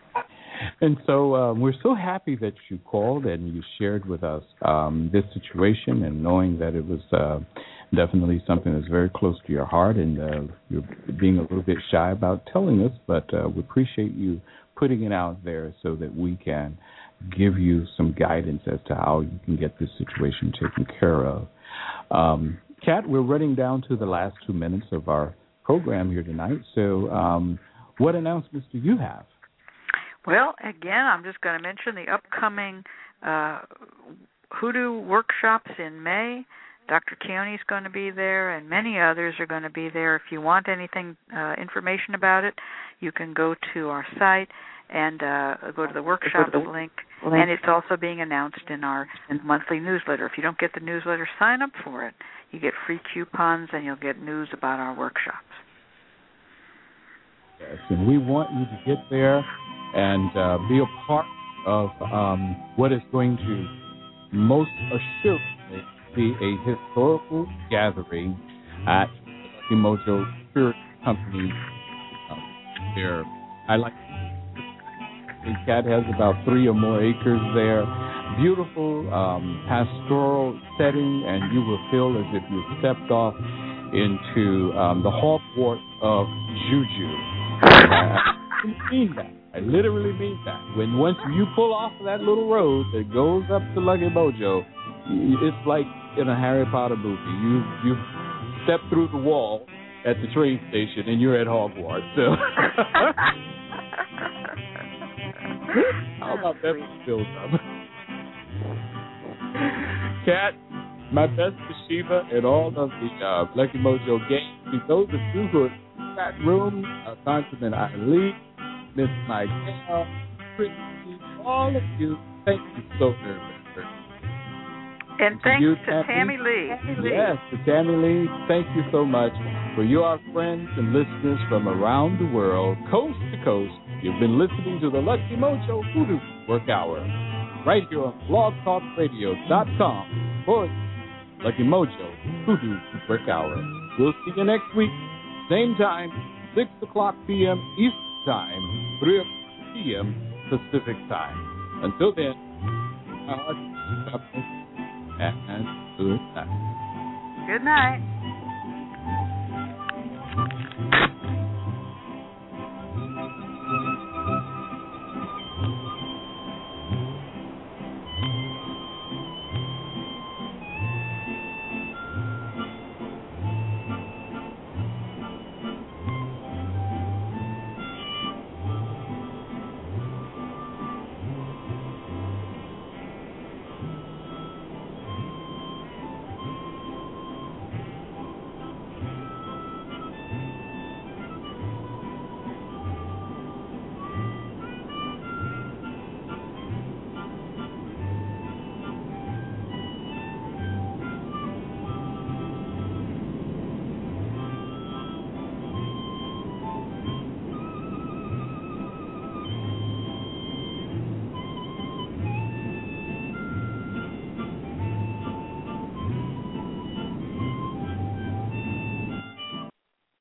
And so um, we're so happy that you called and you shared with us um, this situation, and knowing that it was uh, definitely something that's very close to your heart, and uh, you're being a little bit shy about telling us, but uh, we appreciate you putting it out there so that we can give you some guidance as to how you can get this situation taken care of. Um, Kat, we're running down to the last two minutes of our program here tonight, so um, what announcements do you have? Well, again, I'm just going to mention the upcoming uh, Hoodoo workshops in May. Doctor Keone's going to be there, and many others are going to be there. If you want anything, uh, information about it, you can go to our site and uh, go to the workshops link, and it's also being announced in our monthly newsletter. If you don't get the newsletter, sign up for it. You get free coupons, and you'll get news about our workshops. Yes, and we want you to get there and uh, be a part of um, what is going to most assuredly be a historical gathering at the Mojo Spirit Company. Uh, there, I like. The Kat has about three or more acres there. Beautiful um, pastoral setting, and you will feel as if you stepped off into um, the Hogwarts of Juju. I mean that. I literally mean that. When once you pull off that little road that goes up to Lucky Mojo, it's like in a Harry Potter movie. You you step through the wall at the train station, and you're at Hogwarts. So. How about that build up? Kat, My best to Shiva and all of the uh, Lucky Mojo gang. To those of you who are in that room, uh, Congressman Ali, Miss Michael, Christy, all of you, thank you so very much. And thanks you, to Tammy Lee. Yes, to Tammy Lee, thank you so much. For you, our friends and listeners from around the world, coast to coast, you've been listening to the Lucky Mojo Hoodoo Work Hour, right here on blog talk radio dot com for Lucky Mojo Hoodoo Work Hour. We'll see you next week, same time, six o'clock p.m. Eastern Time, three p.m. Pacific Time. Until then, uh, and good night. Good night.